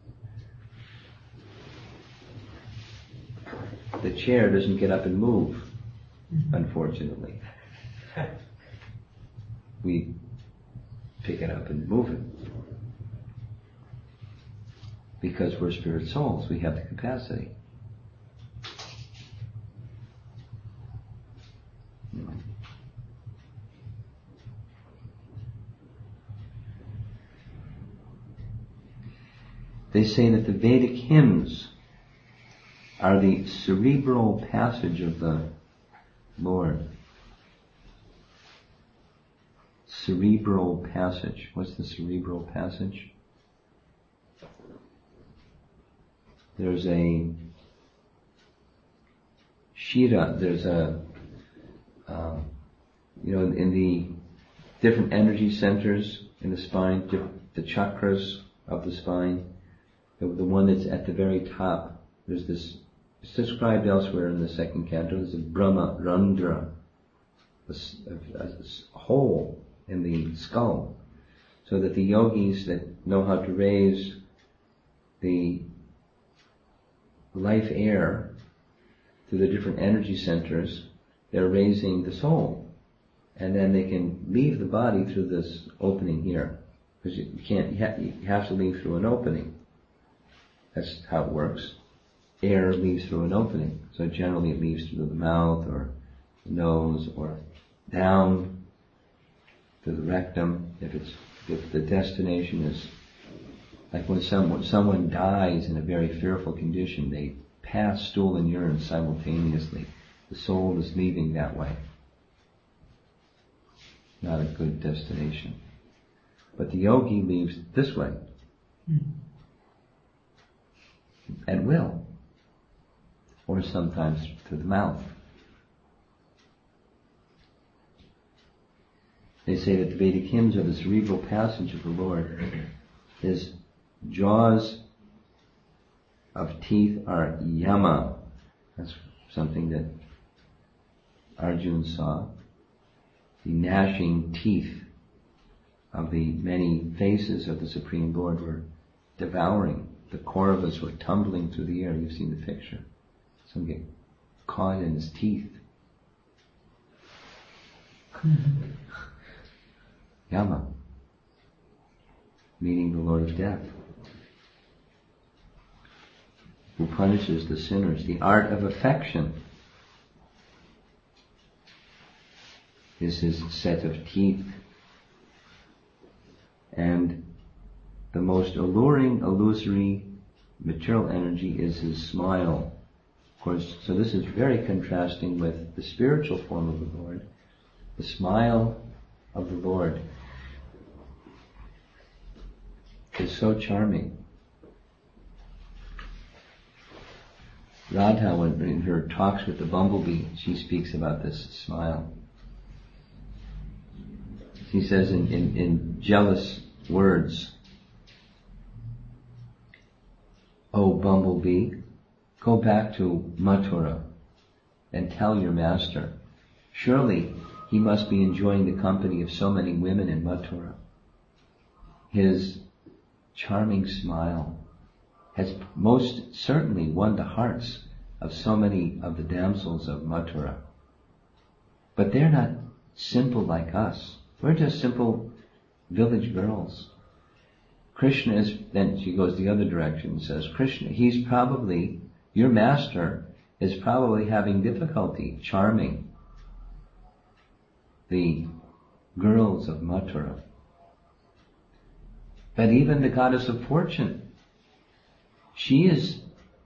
The chair doesn't get up and move, unfortunately. We pick it up and move it. Because we're spirit souls, we have the capacity. They say that the Vedic hymns are the cerebral passage of the Lord. Cerebral passage. What's the cerebral passage? There's a Shira, there's a, uh, you know, in the different energy centers in the spine, the chakras of the spine, the, the one that's at the very top, there's this, it's described elsewhere in the second canto, there's a Brahma Randra, a, a, a hole in the skull, so that the yogis that know how to raise the life air through the different energy centers, they're raising the soul. And then they can leave the body through this opening here. Because you can't, you have, you have to leave through an opening. That's how it works. Air leaves through an opening. So generally it leaves through the mouth or the nose or down to the rectum. If it's, if the destination is like when someone, someone dies in a very fearful condition, they pass stool and urine simultaneously. The soul is leaving that way. Not a good destination. But the yogi leaves this way. Mm-hmm. At will. Or sometimes through the mouth. They say that the Vedic hymns are the cerebral passage of the Lord. His jaws of teeth are yama. That's something that Arjuna saw. The gnashing teeth of the many faces of the Supreme Lord were devouring. The Kauravas were tumbling through the air. You've seen the picture. Some get caught in his teeth. Yama, meaning the Lord of Death, who punishes the sinners. The art of affection is his set of teeth. And the most alluring, illusory material energy is his smile. Of course, so this is very contrasting with the spiritual form of the Lord. The smile of the Lord is so charming. Radha, when in her talks with the bumblebee, she speaks about this smile. She says in, in, in jealous words, "O bumblebee, go back to Mathura and tell your master, surely he must be enjoying the company of so many women in Mathura. His charming smile has most certainly won the hearts of so many of the damsels of Mathura. But they're not simple like us. We're just simple village girls. Krishna is," then she goes the other direction and says, "Krishna, he's probably, your master is probably having difficulty charming the girls of Mathura. But even the goddess of fortune, she is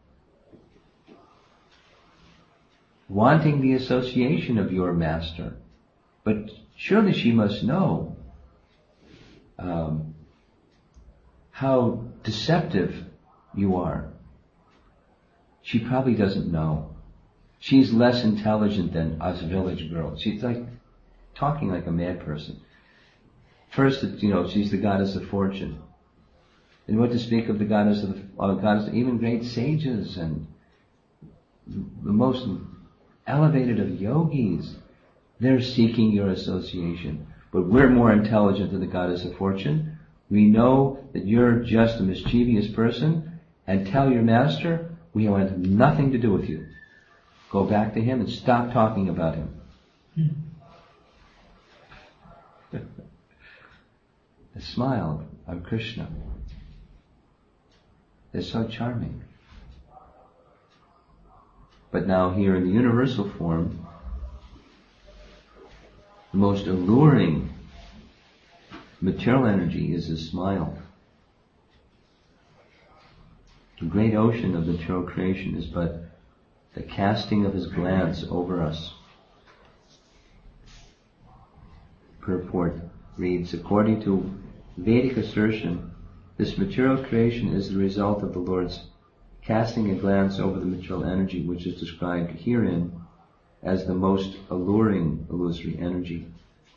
wanting the association of your master. But surely she must know um, how deceptive you are. She probably doesn't know. She's less intelligent than us village girls. She's like talking like a mad person. First, you know, she's the goddess of fortune. And what to speak of the goddess of the, uh, goddess, even great sages and the most elevated of yogis, they're seeking your association. But we're more intelligent than the goddess of fortune. We know that you're just a mischievous person, and tell your master, we want nothing to do with you. Go back to him and stop talking about him." Hmm. The smile of Krishna is so charming. But now here in the universal form, the most alluring material energy is his smile. The great ocean of material creation is but the casting of his glance over us. Purport reads, according to Vedic assertion, this material creation is the result of the Lord's casting a glance over the material energy, which is described herein as the most alluring illusory energy.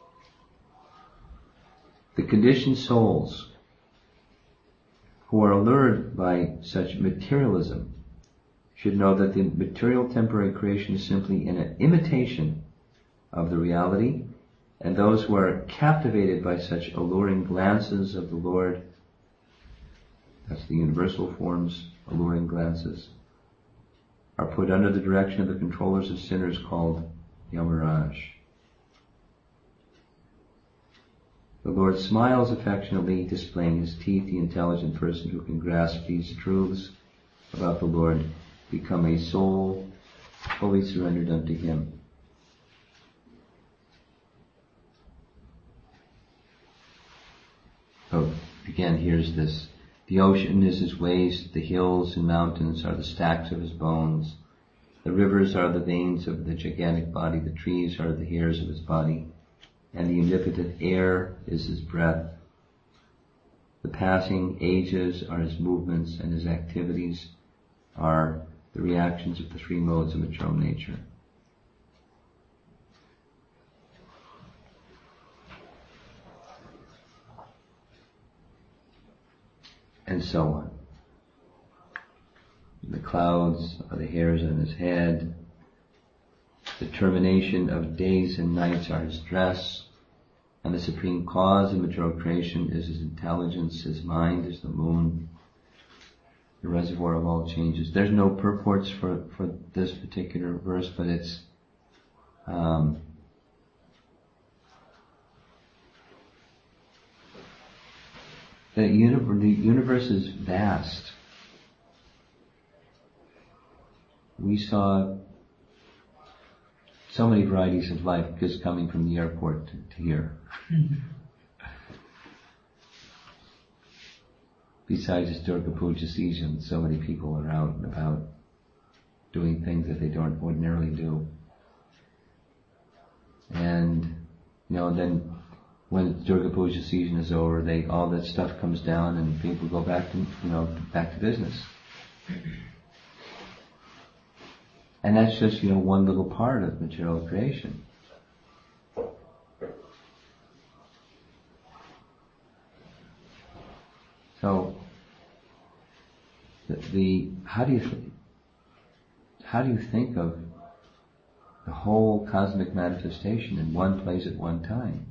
The conditioned souls who are allured by such materialism should know that the material temporary creation is simply an imitation of the reality, and those who are captivated by such alluring glances of the Lord, that's the universal forms, alluring glances, are put under the direction of the controllers of sinners called Yamaraj. The Lord smiles affectionately, displaying his teeth. The intelligent person who can grasp these truths about the Lord become a soul fully surrendered unto him. So again, here's this. The ocean is his waist, the hills and mountains are the stacks of his bones, the rivers are the veins of the gigantic body, the trees are the hairs of his body, and the omnipotent air is his breath. The passing ages are his movements, and his activities are the reactions of the three modes of material nature. And so on. The clouds are the hairs on his head. The termination of days and nights are his dress. And the supreme cause of material creation is his intelligence. His mind is the moon, the reservoir of all changes. There's no purports for, for this particular verse, but it's um, The universe, the universe is vast. We saw so many varieties of life just coming from the airport to, to here. Mm-hmm. besides this Durga Puja season, so many people are out and about doing things that they don't ordinarily do. And, you know, then when Durga Puja season is over, they, all that stuff comes down and people go back to, you know, back to business. And that's just, you know, one little part of material creation. So, the, the how do you th- how do you think of the whole cosmic manifestation in one place at one time?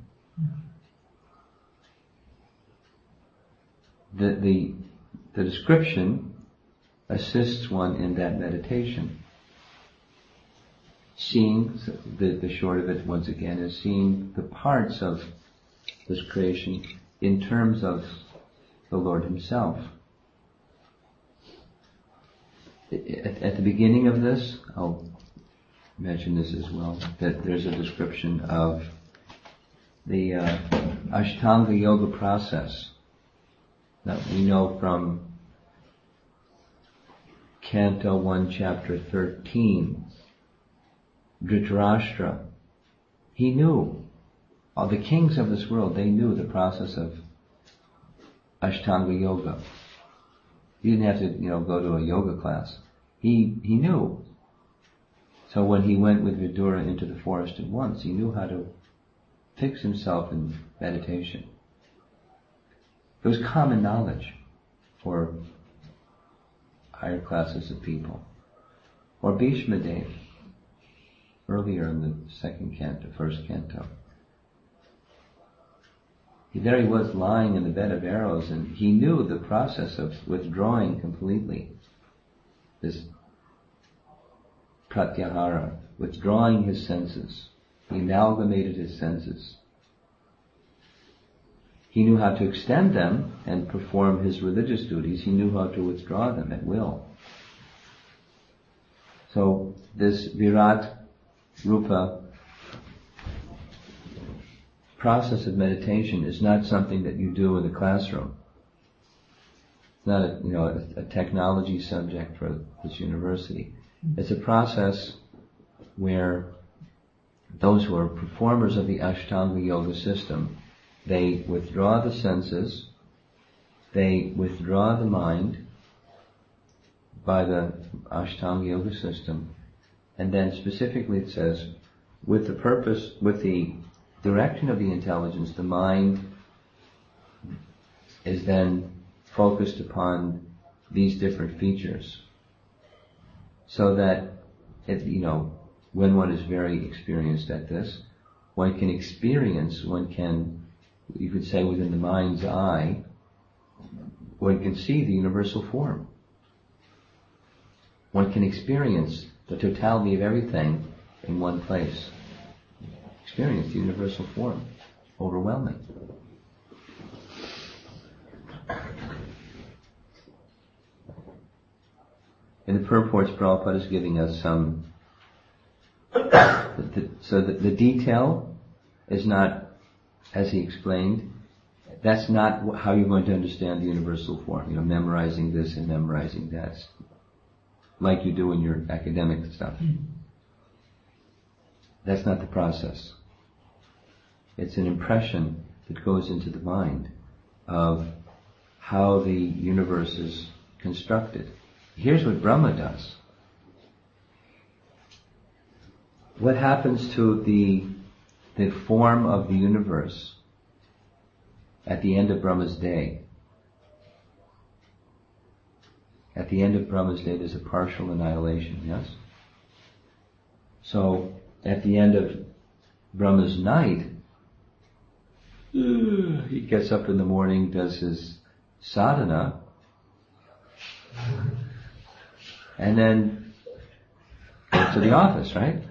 The the the description assists one in that meditation. Seeing, the, the short of it once again is seeing the parts of this creation in terms of the Lord Himself. At, at the beginning of this, I'll mention this as well, that there's a description of the uh, Ashtanga Yoga process that we know from Canto one, Chapter thirteen. Dhritarashtra, he knew, all the kings of this world, they knew the process of Ashtanga Yoga. He didn't have to, you know, go to a yoga class. He he knew. So when he went with Vidura into the forest at once, he knew how to fix himself in meditation. It was common knowledge for higher classes of people. Or Bhishma Dev, earlier in the second canto, first canto. He, there he was lying in the bed of arrows, and he knew the process of withdrawing completely. This pratyahara, withdrawing his senses. He amalgamated his senses. He knew how to extend them and perform his religious duties. He knew how to withdraw them at will. So this Virat Rupa process of meditation is not something that you do in the classroom. It's not a, you know, a, a technology subject for this university. It's a process where those who are performers of the Ashtanga Yoga system, they withdraw the senses, they withdraw the mind by the Ashtanga Yoga system, and then specifically it says, with the purpose, with the direction of the intelligence, the mind is then focused upon these different features. So that, it, you know, when one is very experienced at this, one can experience, one can, you could say within the mind's eye, one can see the universal form. One can experience the totality of everything in one place. Experience the universal form. Overwhelming. In the purports, Prabhupada is giving us some... the, so the, the detail is not, as he explained, that's not how you're going to understand the universal form. You know, memorizing this and memorizing that, like you do in your academic stuff. That's not the process. It's an impression that goes into the mind of how the universe is constructed. Here's what Brahma does. What happens to the the form of the universe at the end of Brahma's day? At the end of Brahma's day, there's a partial annihilation, yes? So, at the end of Brahma's night, he gets up in the morning, does his sadhana, and then goes to the office, right?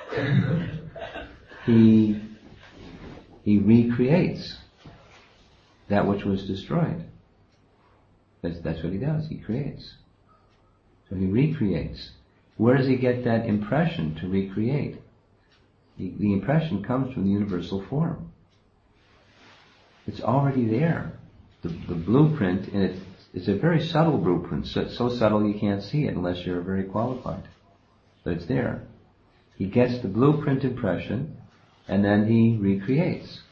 He he recreates that which was destroyed. That's, that's what he does. He creates. So he recreates. Where does he get that impression to recreate? The, the impression comes from the universal form. It's already there. The, the blueprint in its it's a very subtle blueprint, so, so subtle you can't see it unless you're very qualified. But it's there. He gets the blueprint impression, and then he recreates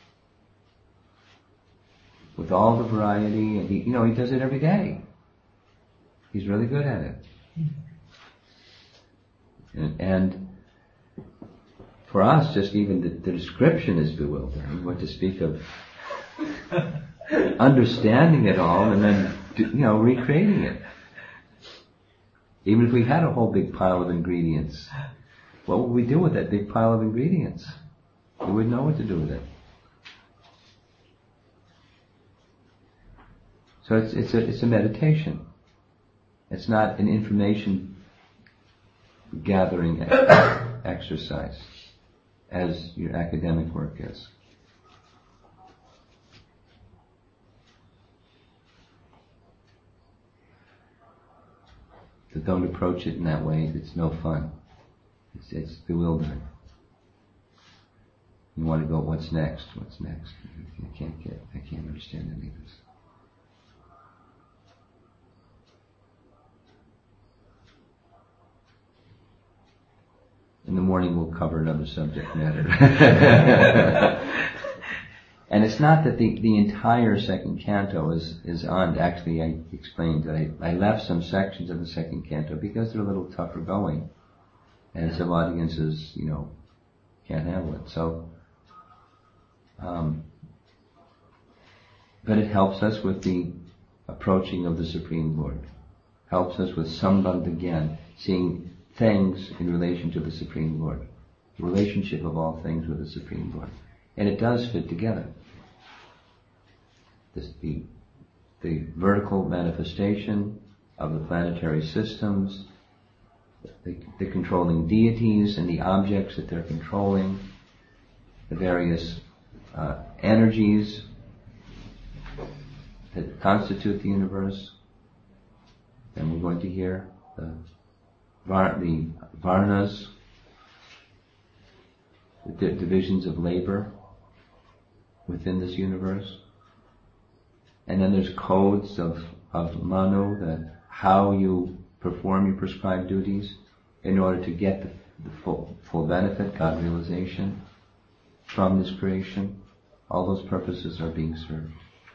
with all the variety, and he, you know, he does it every day. He's really good at it. And, and for us, just even the, the description is bewildering. What to speak of understanding it all and then, you know, recreating it. Even if we had a whole big pile of ingredients, what would we do with that big pile of ingredients? We wouldn't know what to do with it. So it's it's a it's a meditation. It's not an information gathering exercise as your academic work is. So don't approach it in that way. It's no fun. It's, it's bewildering. You want to go, what's next? What's next? I can't get, I can't understand any of this. In the morning we'll cover another subject matter. And it's not that the, the entire second canto is, is on. Actually, I explained that I, I left some sections of the second canto because they're a little tougher going. And some audiences, you know, can't handle it. So, um, but it helps us with the approaching of the Supreme Lord. Helps us with Sambandha Gyan, seeing things in relation to the Supreme Lord. The relationship of all things with the Supreme Lord. And it does fit together. This, the, the vertical manifestation of the planetary systems, the, the controlling deities and the objects that they're controlling, the various uh, energies that constitute the universe. And we're going to hear the, var, the Varnas, the divisions of labor within this universe. And then there's codes of, of Manu, that how you perform your prescribed duties in order to get the, the full, full benefit, God realization from this creation. All those purposes are being served.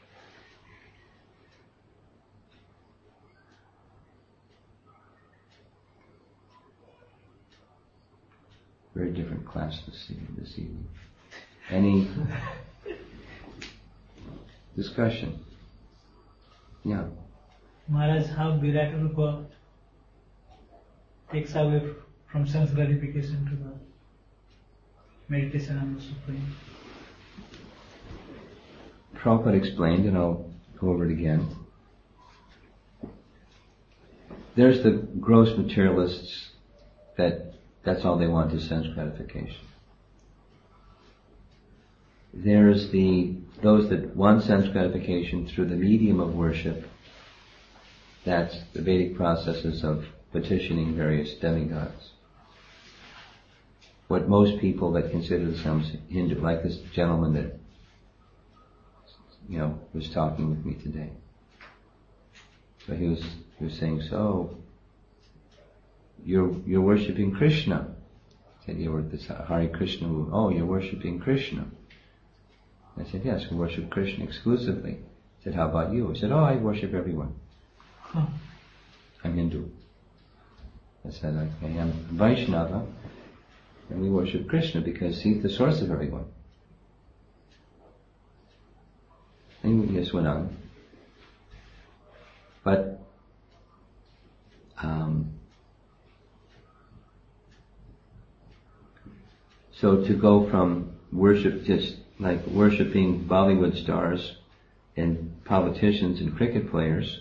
Very different class this evening. This evening. Any discussion? Yeah. Maharaj, how Virat Rupa takes away from sense gratification to the meditation on the Supreme. Prabhupada explained, and I'll go over it again. There's the gross materialists that that's all they want is sense gratification. There's the those that want sense gratification through the medium of worship. That's the Vedic processes of petitioning various demigods. What most people that consider themselves Hindu, like this gentleman that, you know, was talking with me today. So he was he was saying, so you're you're worshipping Krishna. I said, you were this Hare Krishna. Oh, you're worshipping Krishna. I said, yes, we worship Krishna exclusively. I said, how about you? I said, oh, I worship everyone. Huh. I'm Hindu. I said, I, I am Vaishnava, and we worship Krishna because he's the source of everyone. And he just went on. But um, so to go from worship, just like worshipping Bollywood stars and politicians and cricket players.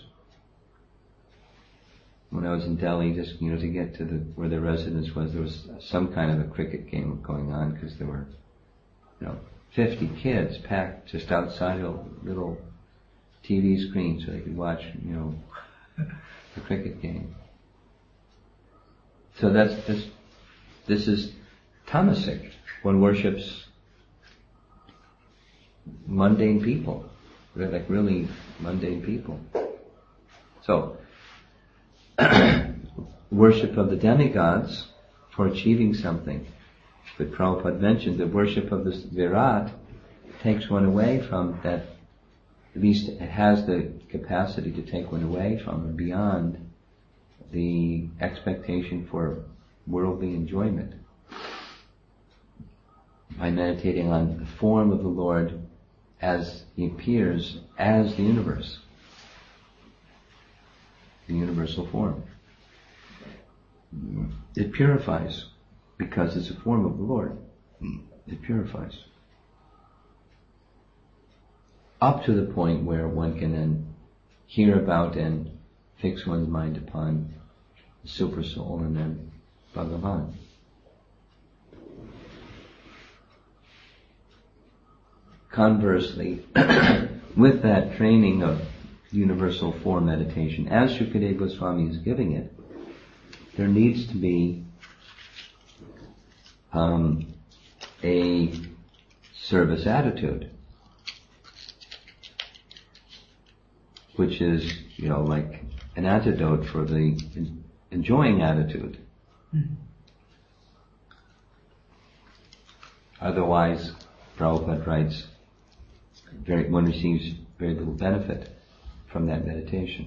When I was in Delhi, just, you know, to get to the where their residence was, there was some kind of a cricket game going on because there were, you know, fifty kids packed just outside a little T V screen so they could watch, you know, the cricket game. So that's this. This is tamasic. One worships mundane people. They're like really mundane people. So, worship of the demigods for achieving something. But Prabhupada mentioned that worship of the Virat takes one away from that, at least it has the capacity to take one away from and beyond the expectation for worldly enjoyment. By meditating on the form of the Lord as He appears as the universe, the universal form. It purifies because it's a form of the Lord. It purifies. Up to the point where one can then hear about and fix one's mind upon the super soul and then Bhagavan. Conversely, with that training of universal form meditation, as Shukadeva Goswami is giving it, there needs to be um, a service attitude, which is, you know, like an antidote for the enjoying attitude. Mm-hmm. Otherwise, Prabhupada writes, very, one receives very little benefit from that meditation.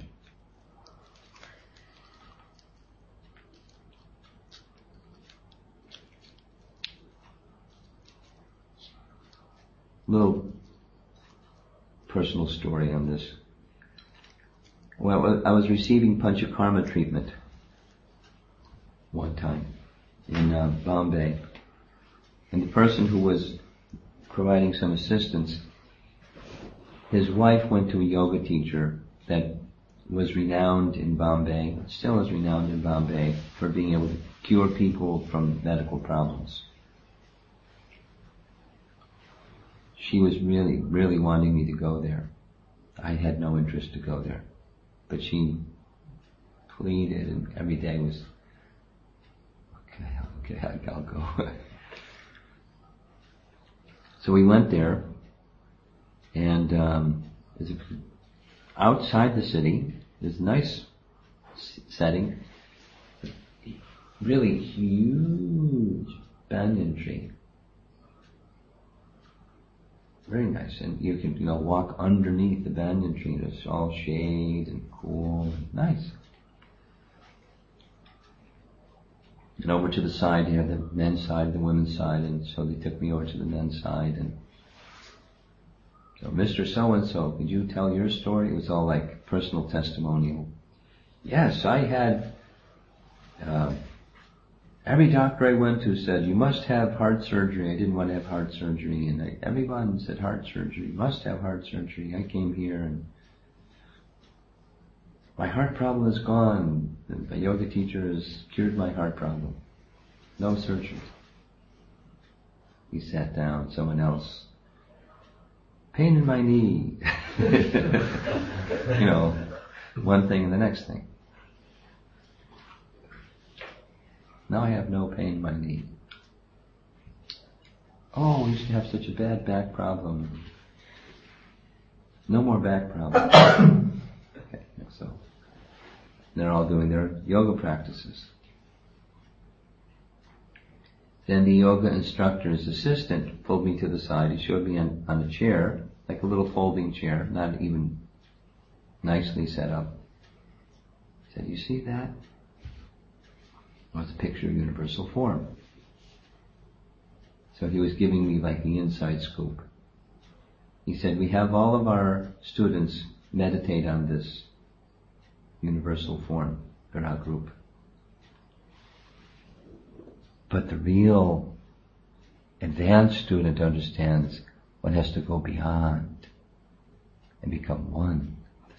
Little personal story on this. Well, I was receiving Panchakarma treatment one time in uh, Bombay, and the person who was providing some assistance, his wife went to a yoga teacher that was renowned in Bombay, still is renowned in Bombay, for being able to cure people from medical problems. She was really, really wanting me to go there. I had no interest to go there. But she pleaded, and every day was, okay, okay, I'll go. So we went there, and um, it was outside the city. There's a nice setting, really huge banyan tree. Very nice, and you can, you know, walk underneath the banyan tree. It's all shade and cool and nice. And over to the side, you have the men's side, the women's side, and so they took me over to the men's side. And so, Mister So-and-so, could you tell your story? It was all like personal testimonial. Yes, I had, uh, every doctor I went to said, you must have heart surgery. I didn't want to have heart surgery. And I, everyone said, heart surgery, you must have heart surgery. I came here and my heart problem is gone. The yoga teacher has cured my heart problem. No surgery. He sat down. Someone else, pain in my knee. You know, one thing and the next thing. Now I have no pain in my knee. Oh, I used to have such a bad back problem. No more back problems. Okay, so they're all doing their yoga practices. Then the yoga instructor's assistant pulled me to the side. He showed me on, on a chair, like a little folding chair, not even nicely set up. He said, you see that? Well, it's a picture of universal form. So he was giving me like the inside scoop. He said, we have all of our students meditate on this universal form for our group. But the real advanced student understands one has to go beyond and become one with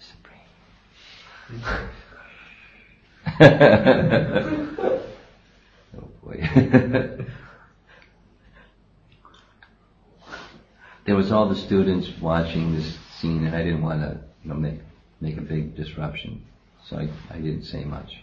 the Supreme. Oh boy. There was all the students watching this scene, and I didn't want to, you know, make make a big disruption, so I, I didn't say much.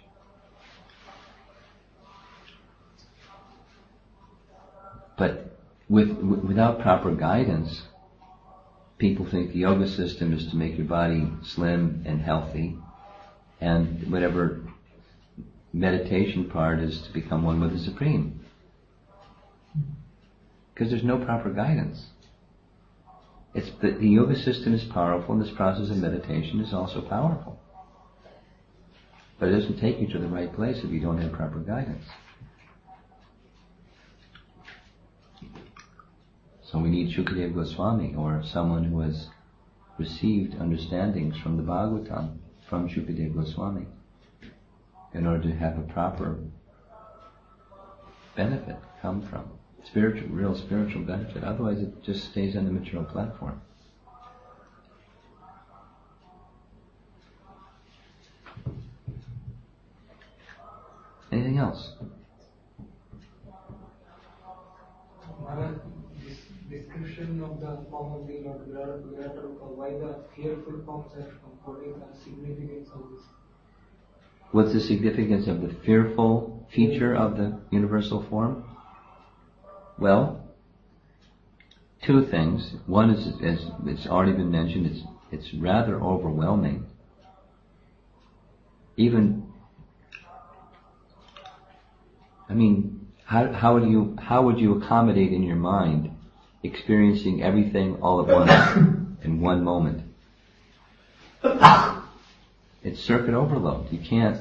But with, w- without proper guidance, people think the yoga system is to make your body slim and healthy, And whatever meditation part is to become one with the Supreme. Because there's no proper guidance. It's the, the yoga system is powerful, and this process of meditation is also powerful. But it doesn't take you to the right place if you don't have proper guidance. So we need Shukadeva Goswami, or someone who has received understandings from the Bhagavatam, from Shukadeva Goswami, in order to have a proper benefit come from. Spiritual, real spiritual benefit. Otherwise it just stays on the material platform. Anything else? Maharaj, this description of the form of the Lord Virat Rupa, why the fearful forms have come? What is the significance of this? What's the significance of the fearful feature of the universal form? Well, two things. One is, as it's already been mentioned, it's it's rather overwhelming. Even, I mean, how how would you how would you accommodate in your mind experiencing everything all at once in one moment? It's circuit overload. You can't.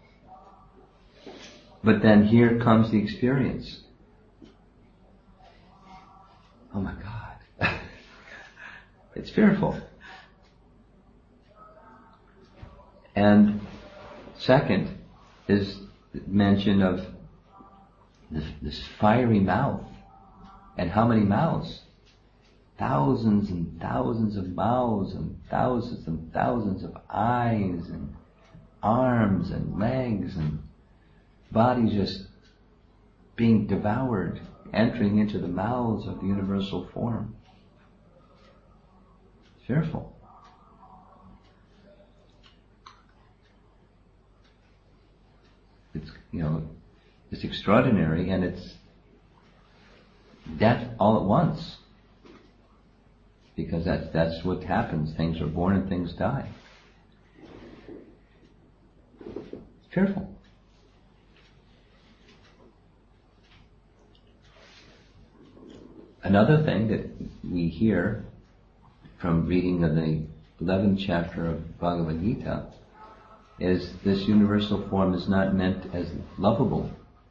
But then here comes the experience. Oh my God. It's fearful. And second is mention of this, this fiery mouth. And how many mouths? Thousands and thousands of mouths and thousands and thousands of eyes and arms and legs and bodies just being devoured, entering into the mouths of the universal form. Fearful. It's, you know, it's extraordinary, and it's death all at once. Because that's, that's what happens. Things are born and things die. Fearful. Another thing that we hear from reading of the eleventh chapter of Bhagavad Gita is this universal form is not meant as lovable.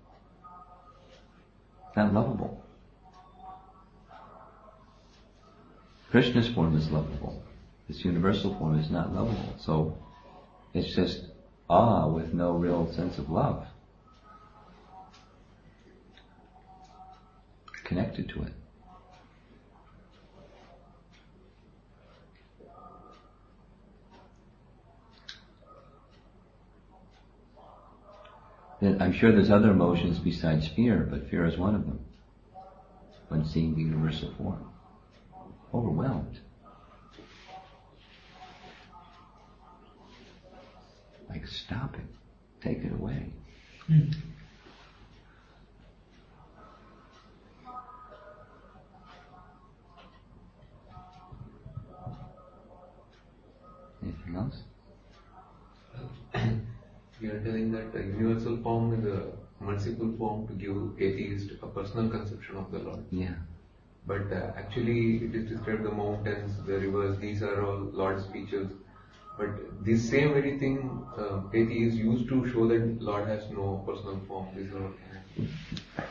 It's not lovable. Krishna's form is lovable. This universal form is not lovable. So it's just awe with no real sense of love connected to it. Then I'm sure there's other emotions besides fear, but fear is one of them when seeing the universal form. Overwhelmed. Like, stop it. Take it away. Hmm. Anything else? You are telling that the universal form is a merciful form to give atheist a personal conception of the Lord. Yeah. But uh, actually it is described the mountains, the rivers, these are all Lord's features. But this same very thing uh, atheists used to show that Lord has no personal form. This is what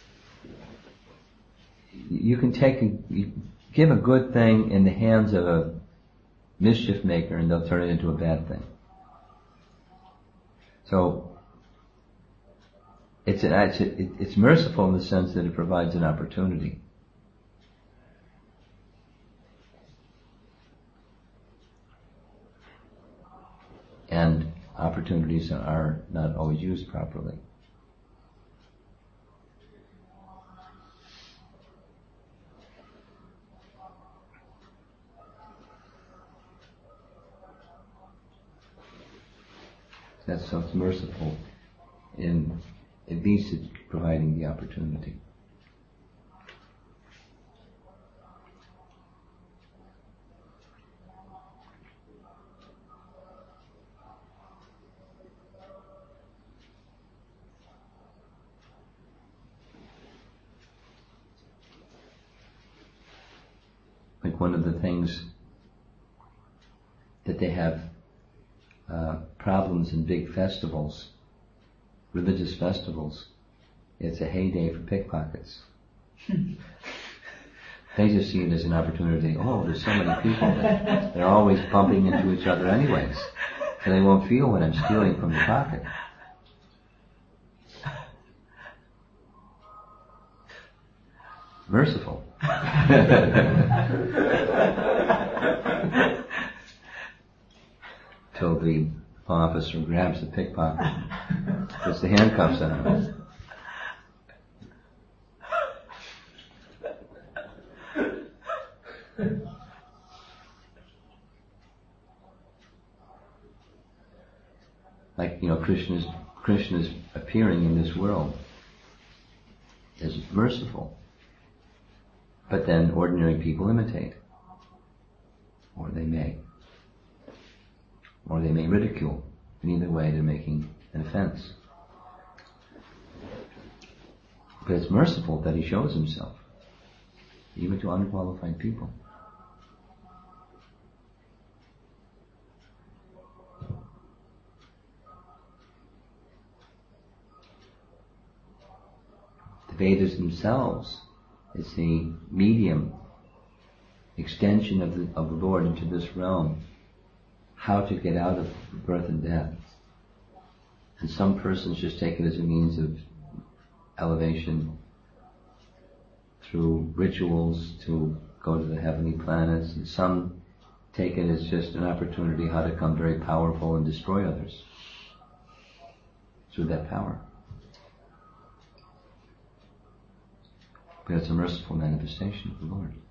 You can take, a, you give a good thing in the hands of a mischief maker and they'll turn it into a bad thing. So, it's, an, it's, it's merciful in the sense that it provides an opportunity. And opportunities are not always used properly. That's so it's merciful in at least it's providing the opportunity. one of the things that they have uh, problems in big festivals, religious festivals, it's a heyday for pickpockets. They just see it as an opportunity. Oh, there's so many people. They're always bumping into each other anyways. So they won't feel what I'm stealing from the pocket. Merciful. Till the officer grabs the pickpocket, puts the handcuffs on him. Like, you know, Krishna's, Krishna's appearing in this world is merciful. But then ordinary people imitate. Or they may. Or they may ridicule. In either way, they're making an offense. But it's merciful that he shows himself, even to unqualified people. The Vedas themselves is the medium, extension of the, of the Lord into this realm, how to get out of birth and death. And some persons just take it as a means of elevation through rituals to go to the heavenly planets, and some take it as just an opportunity how to become very powerful and destroy others through that power. But it's a merciful manifestation of the Lord.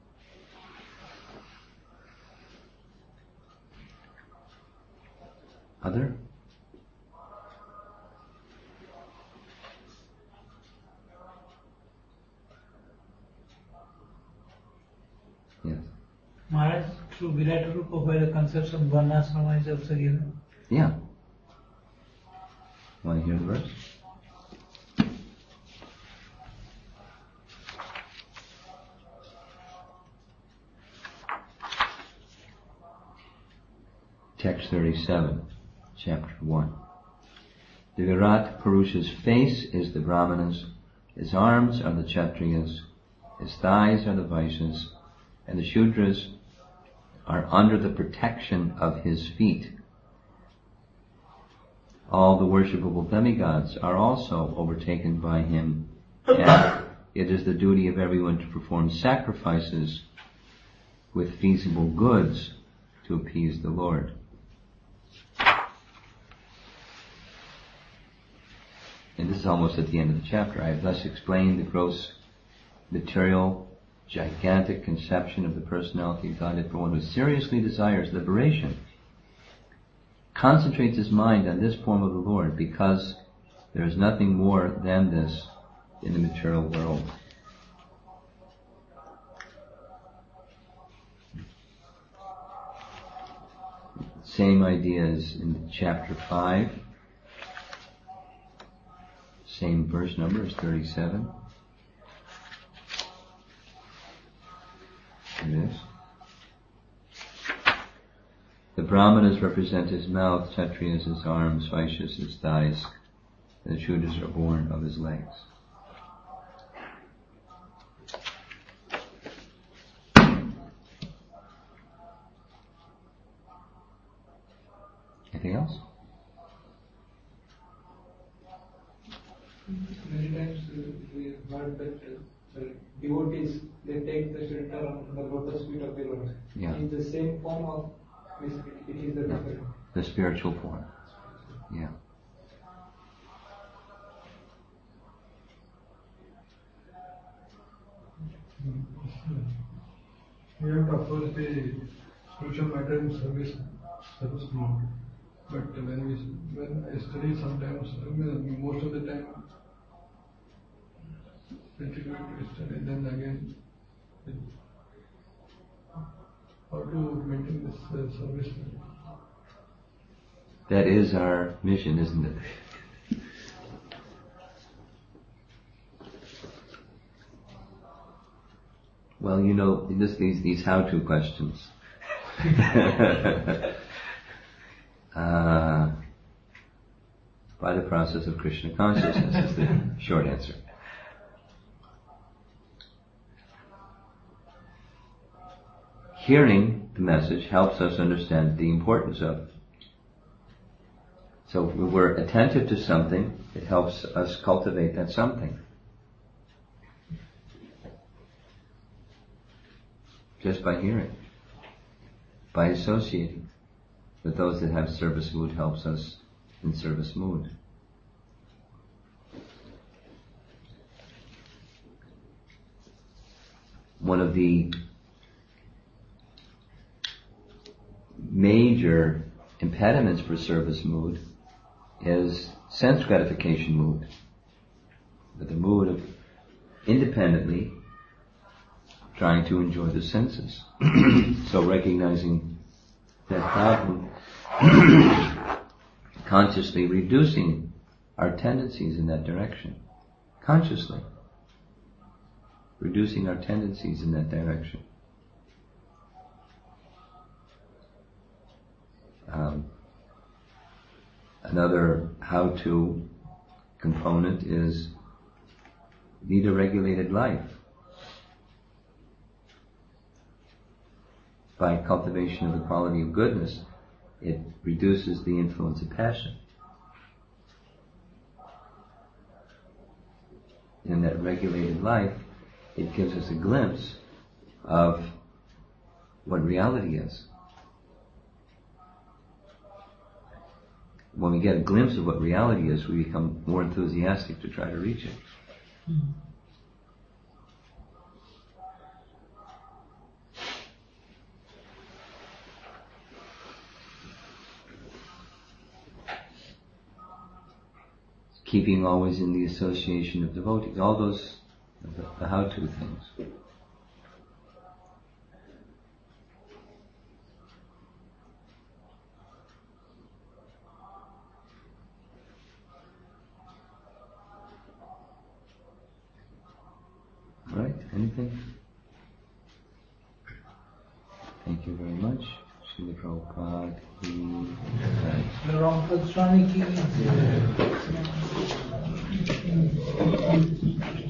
Other? Yes. Maharaj, through Virat Rupa, where the concepts of Varnashrama is also given. Yeah. Want to hear the verse? Text thirty-seven, chapter one. The Virat Purusha's face is the Brahmanas, his arms are the Kshatriyas, his thighs are the Vaishyas, and the Shudras are under the protection of his feet. All the worshipable demigods are also overtaken by him, and it is the duty of everyone to perform sacrifices with feasible goods to appease the Lord. And this is almost at the end of the chapter. I have thus explained the gross, material, gigantic conception of the personality of Godhead for one who seriously desires liberation, concentrates his mind on this form of the Lord, because there is nothing more than this in the material world. Same ideas in chapter five. Same verse number is thirty-seven. It is. The Brahmanas represent his mouth, Kshatriyas his arms, Vaishyas his thighs, and the Shudras are born of his legs. Anything else? Many times uh, we have heard that uh, the devotees, they take the shelter on the lotus feet of the Lord. Yeah. It's the same form of, it is the No. different. The spiritual form. Yeah. We have to approach the spiritual matter in service, service mode. But when we, when I study sometimes, I mean, most of the time, difficult to study, then again, it, how to maintain this uh, service. That is our mission, isn't it? Well, you know, this, these, these how-to questions. uh, by the process of Krishna consciousness is the short answer. Hearing the message helps us understand the importance of. So if we're attentive to something, it helps us cultivate that something. Just by hearing. By associating with those that have service mood helps us in service mood. One of the major impediments for service mood is sense gratification mood. But the mood of independently trying to enjoy the senses. So recognizing that problem, consciously reducing our tendencies in that direction. Consciously reducing our tendencies in that direction. Um, another how-to component is lead a regulated life. By cultivation of the quality of goodness, it reduces the influence of passion. In that regulated life, it gives us a glimpse of what reality is. When we get a glimpse of what reality is, we become more enthusiastic to try to reach it. Mm-hmm. Keeping always in the association of devotees, all those, the, the how-to things. All right, anything? Thank you very much. Srila Prabhupada ki jai. Ram Swami ki jai.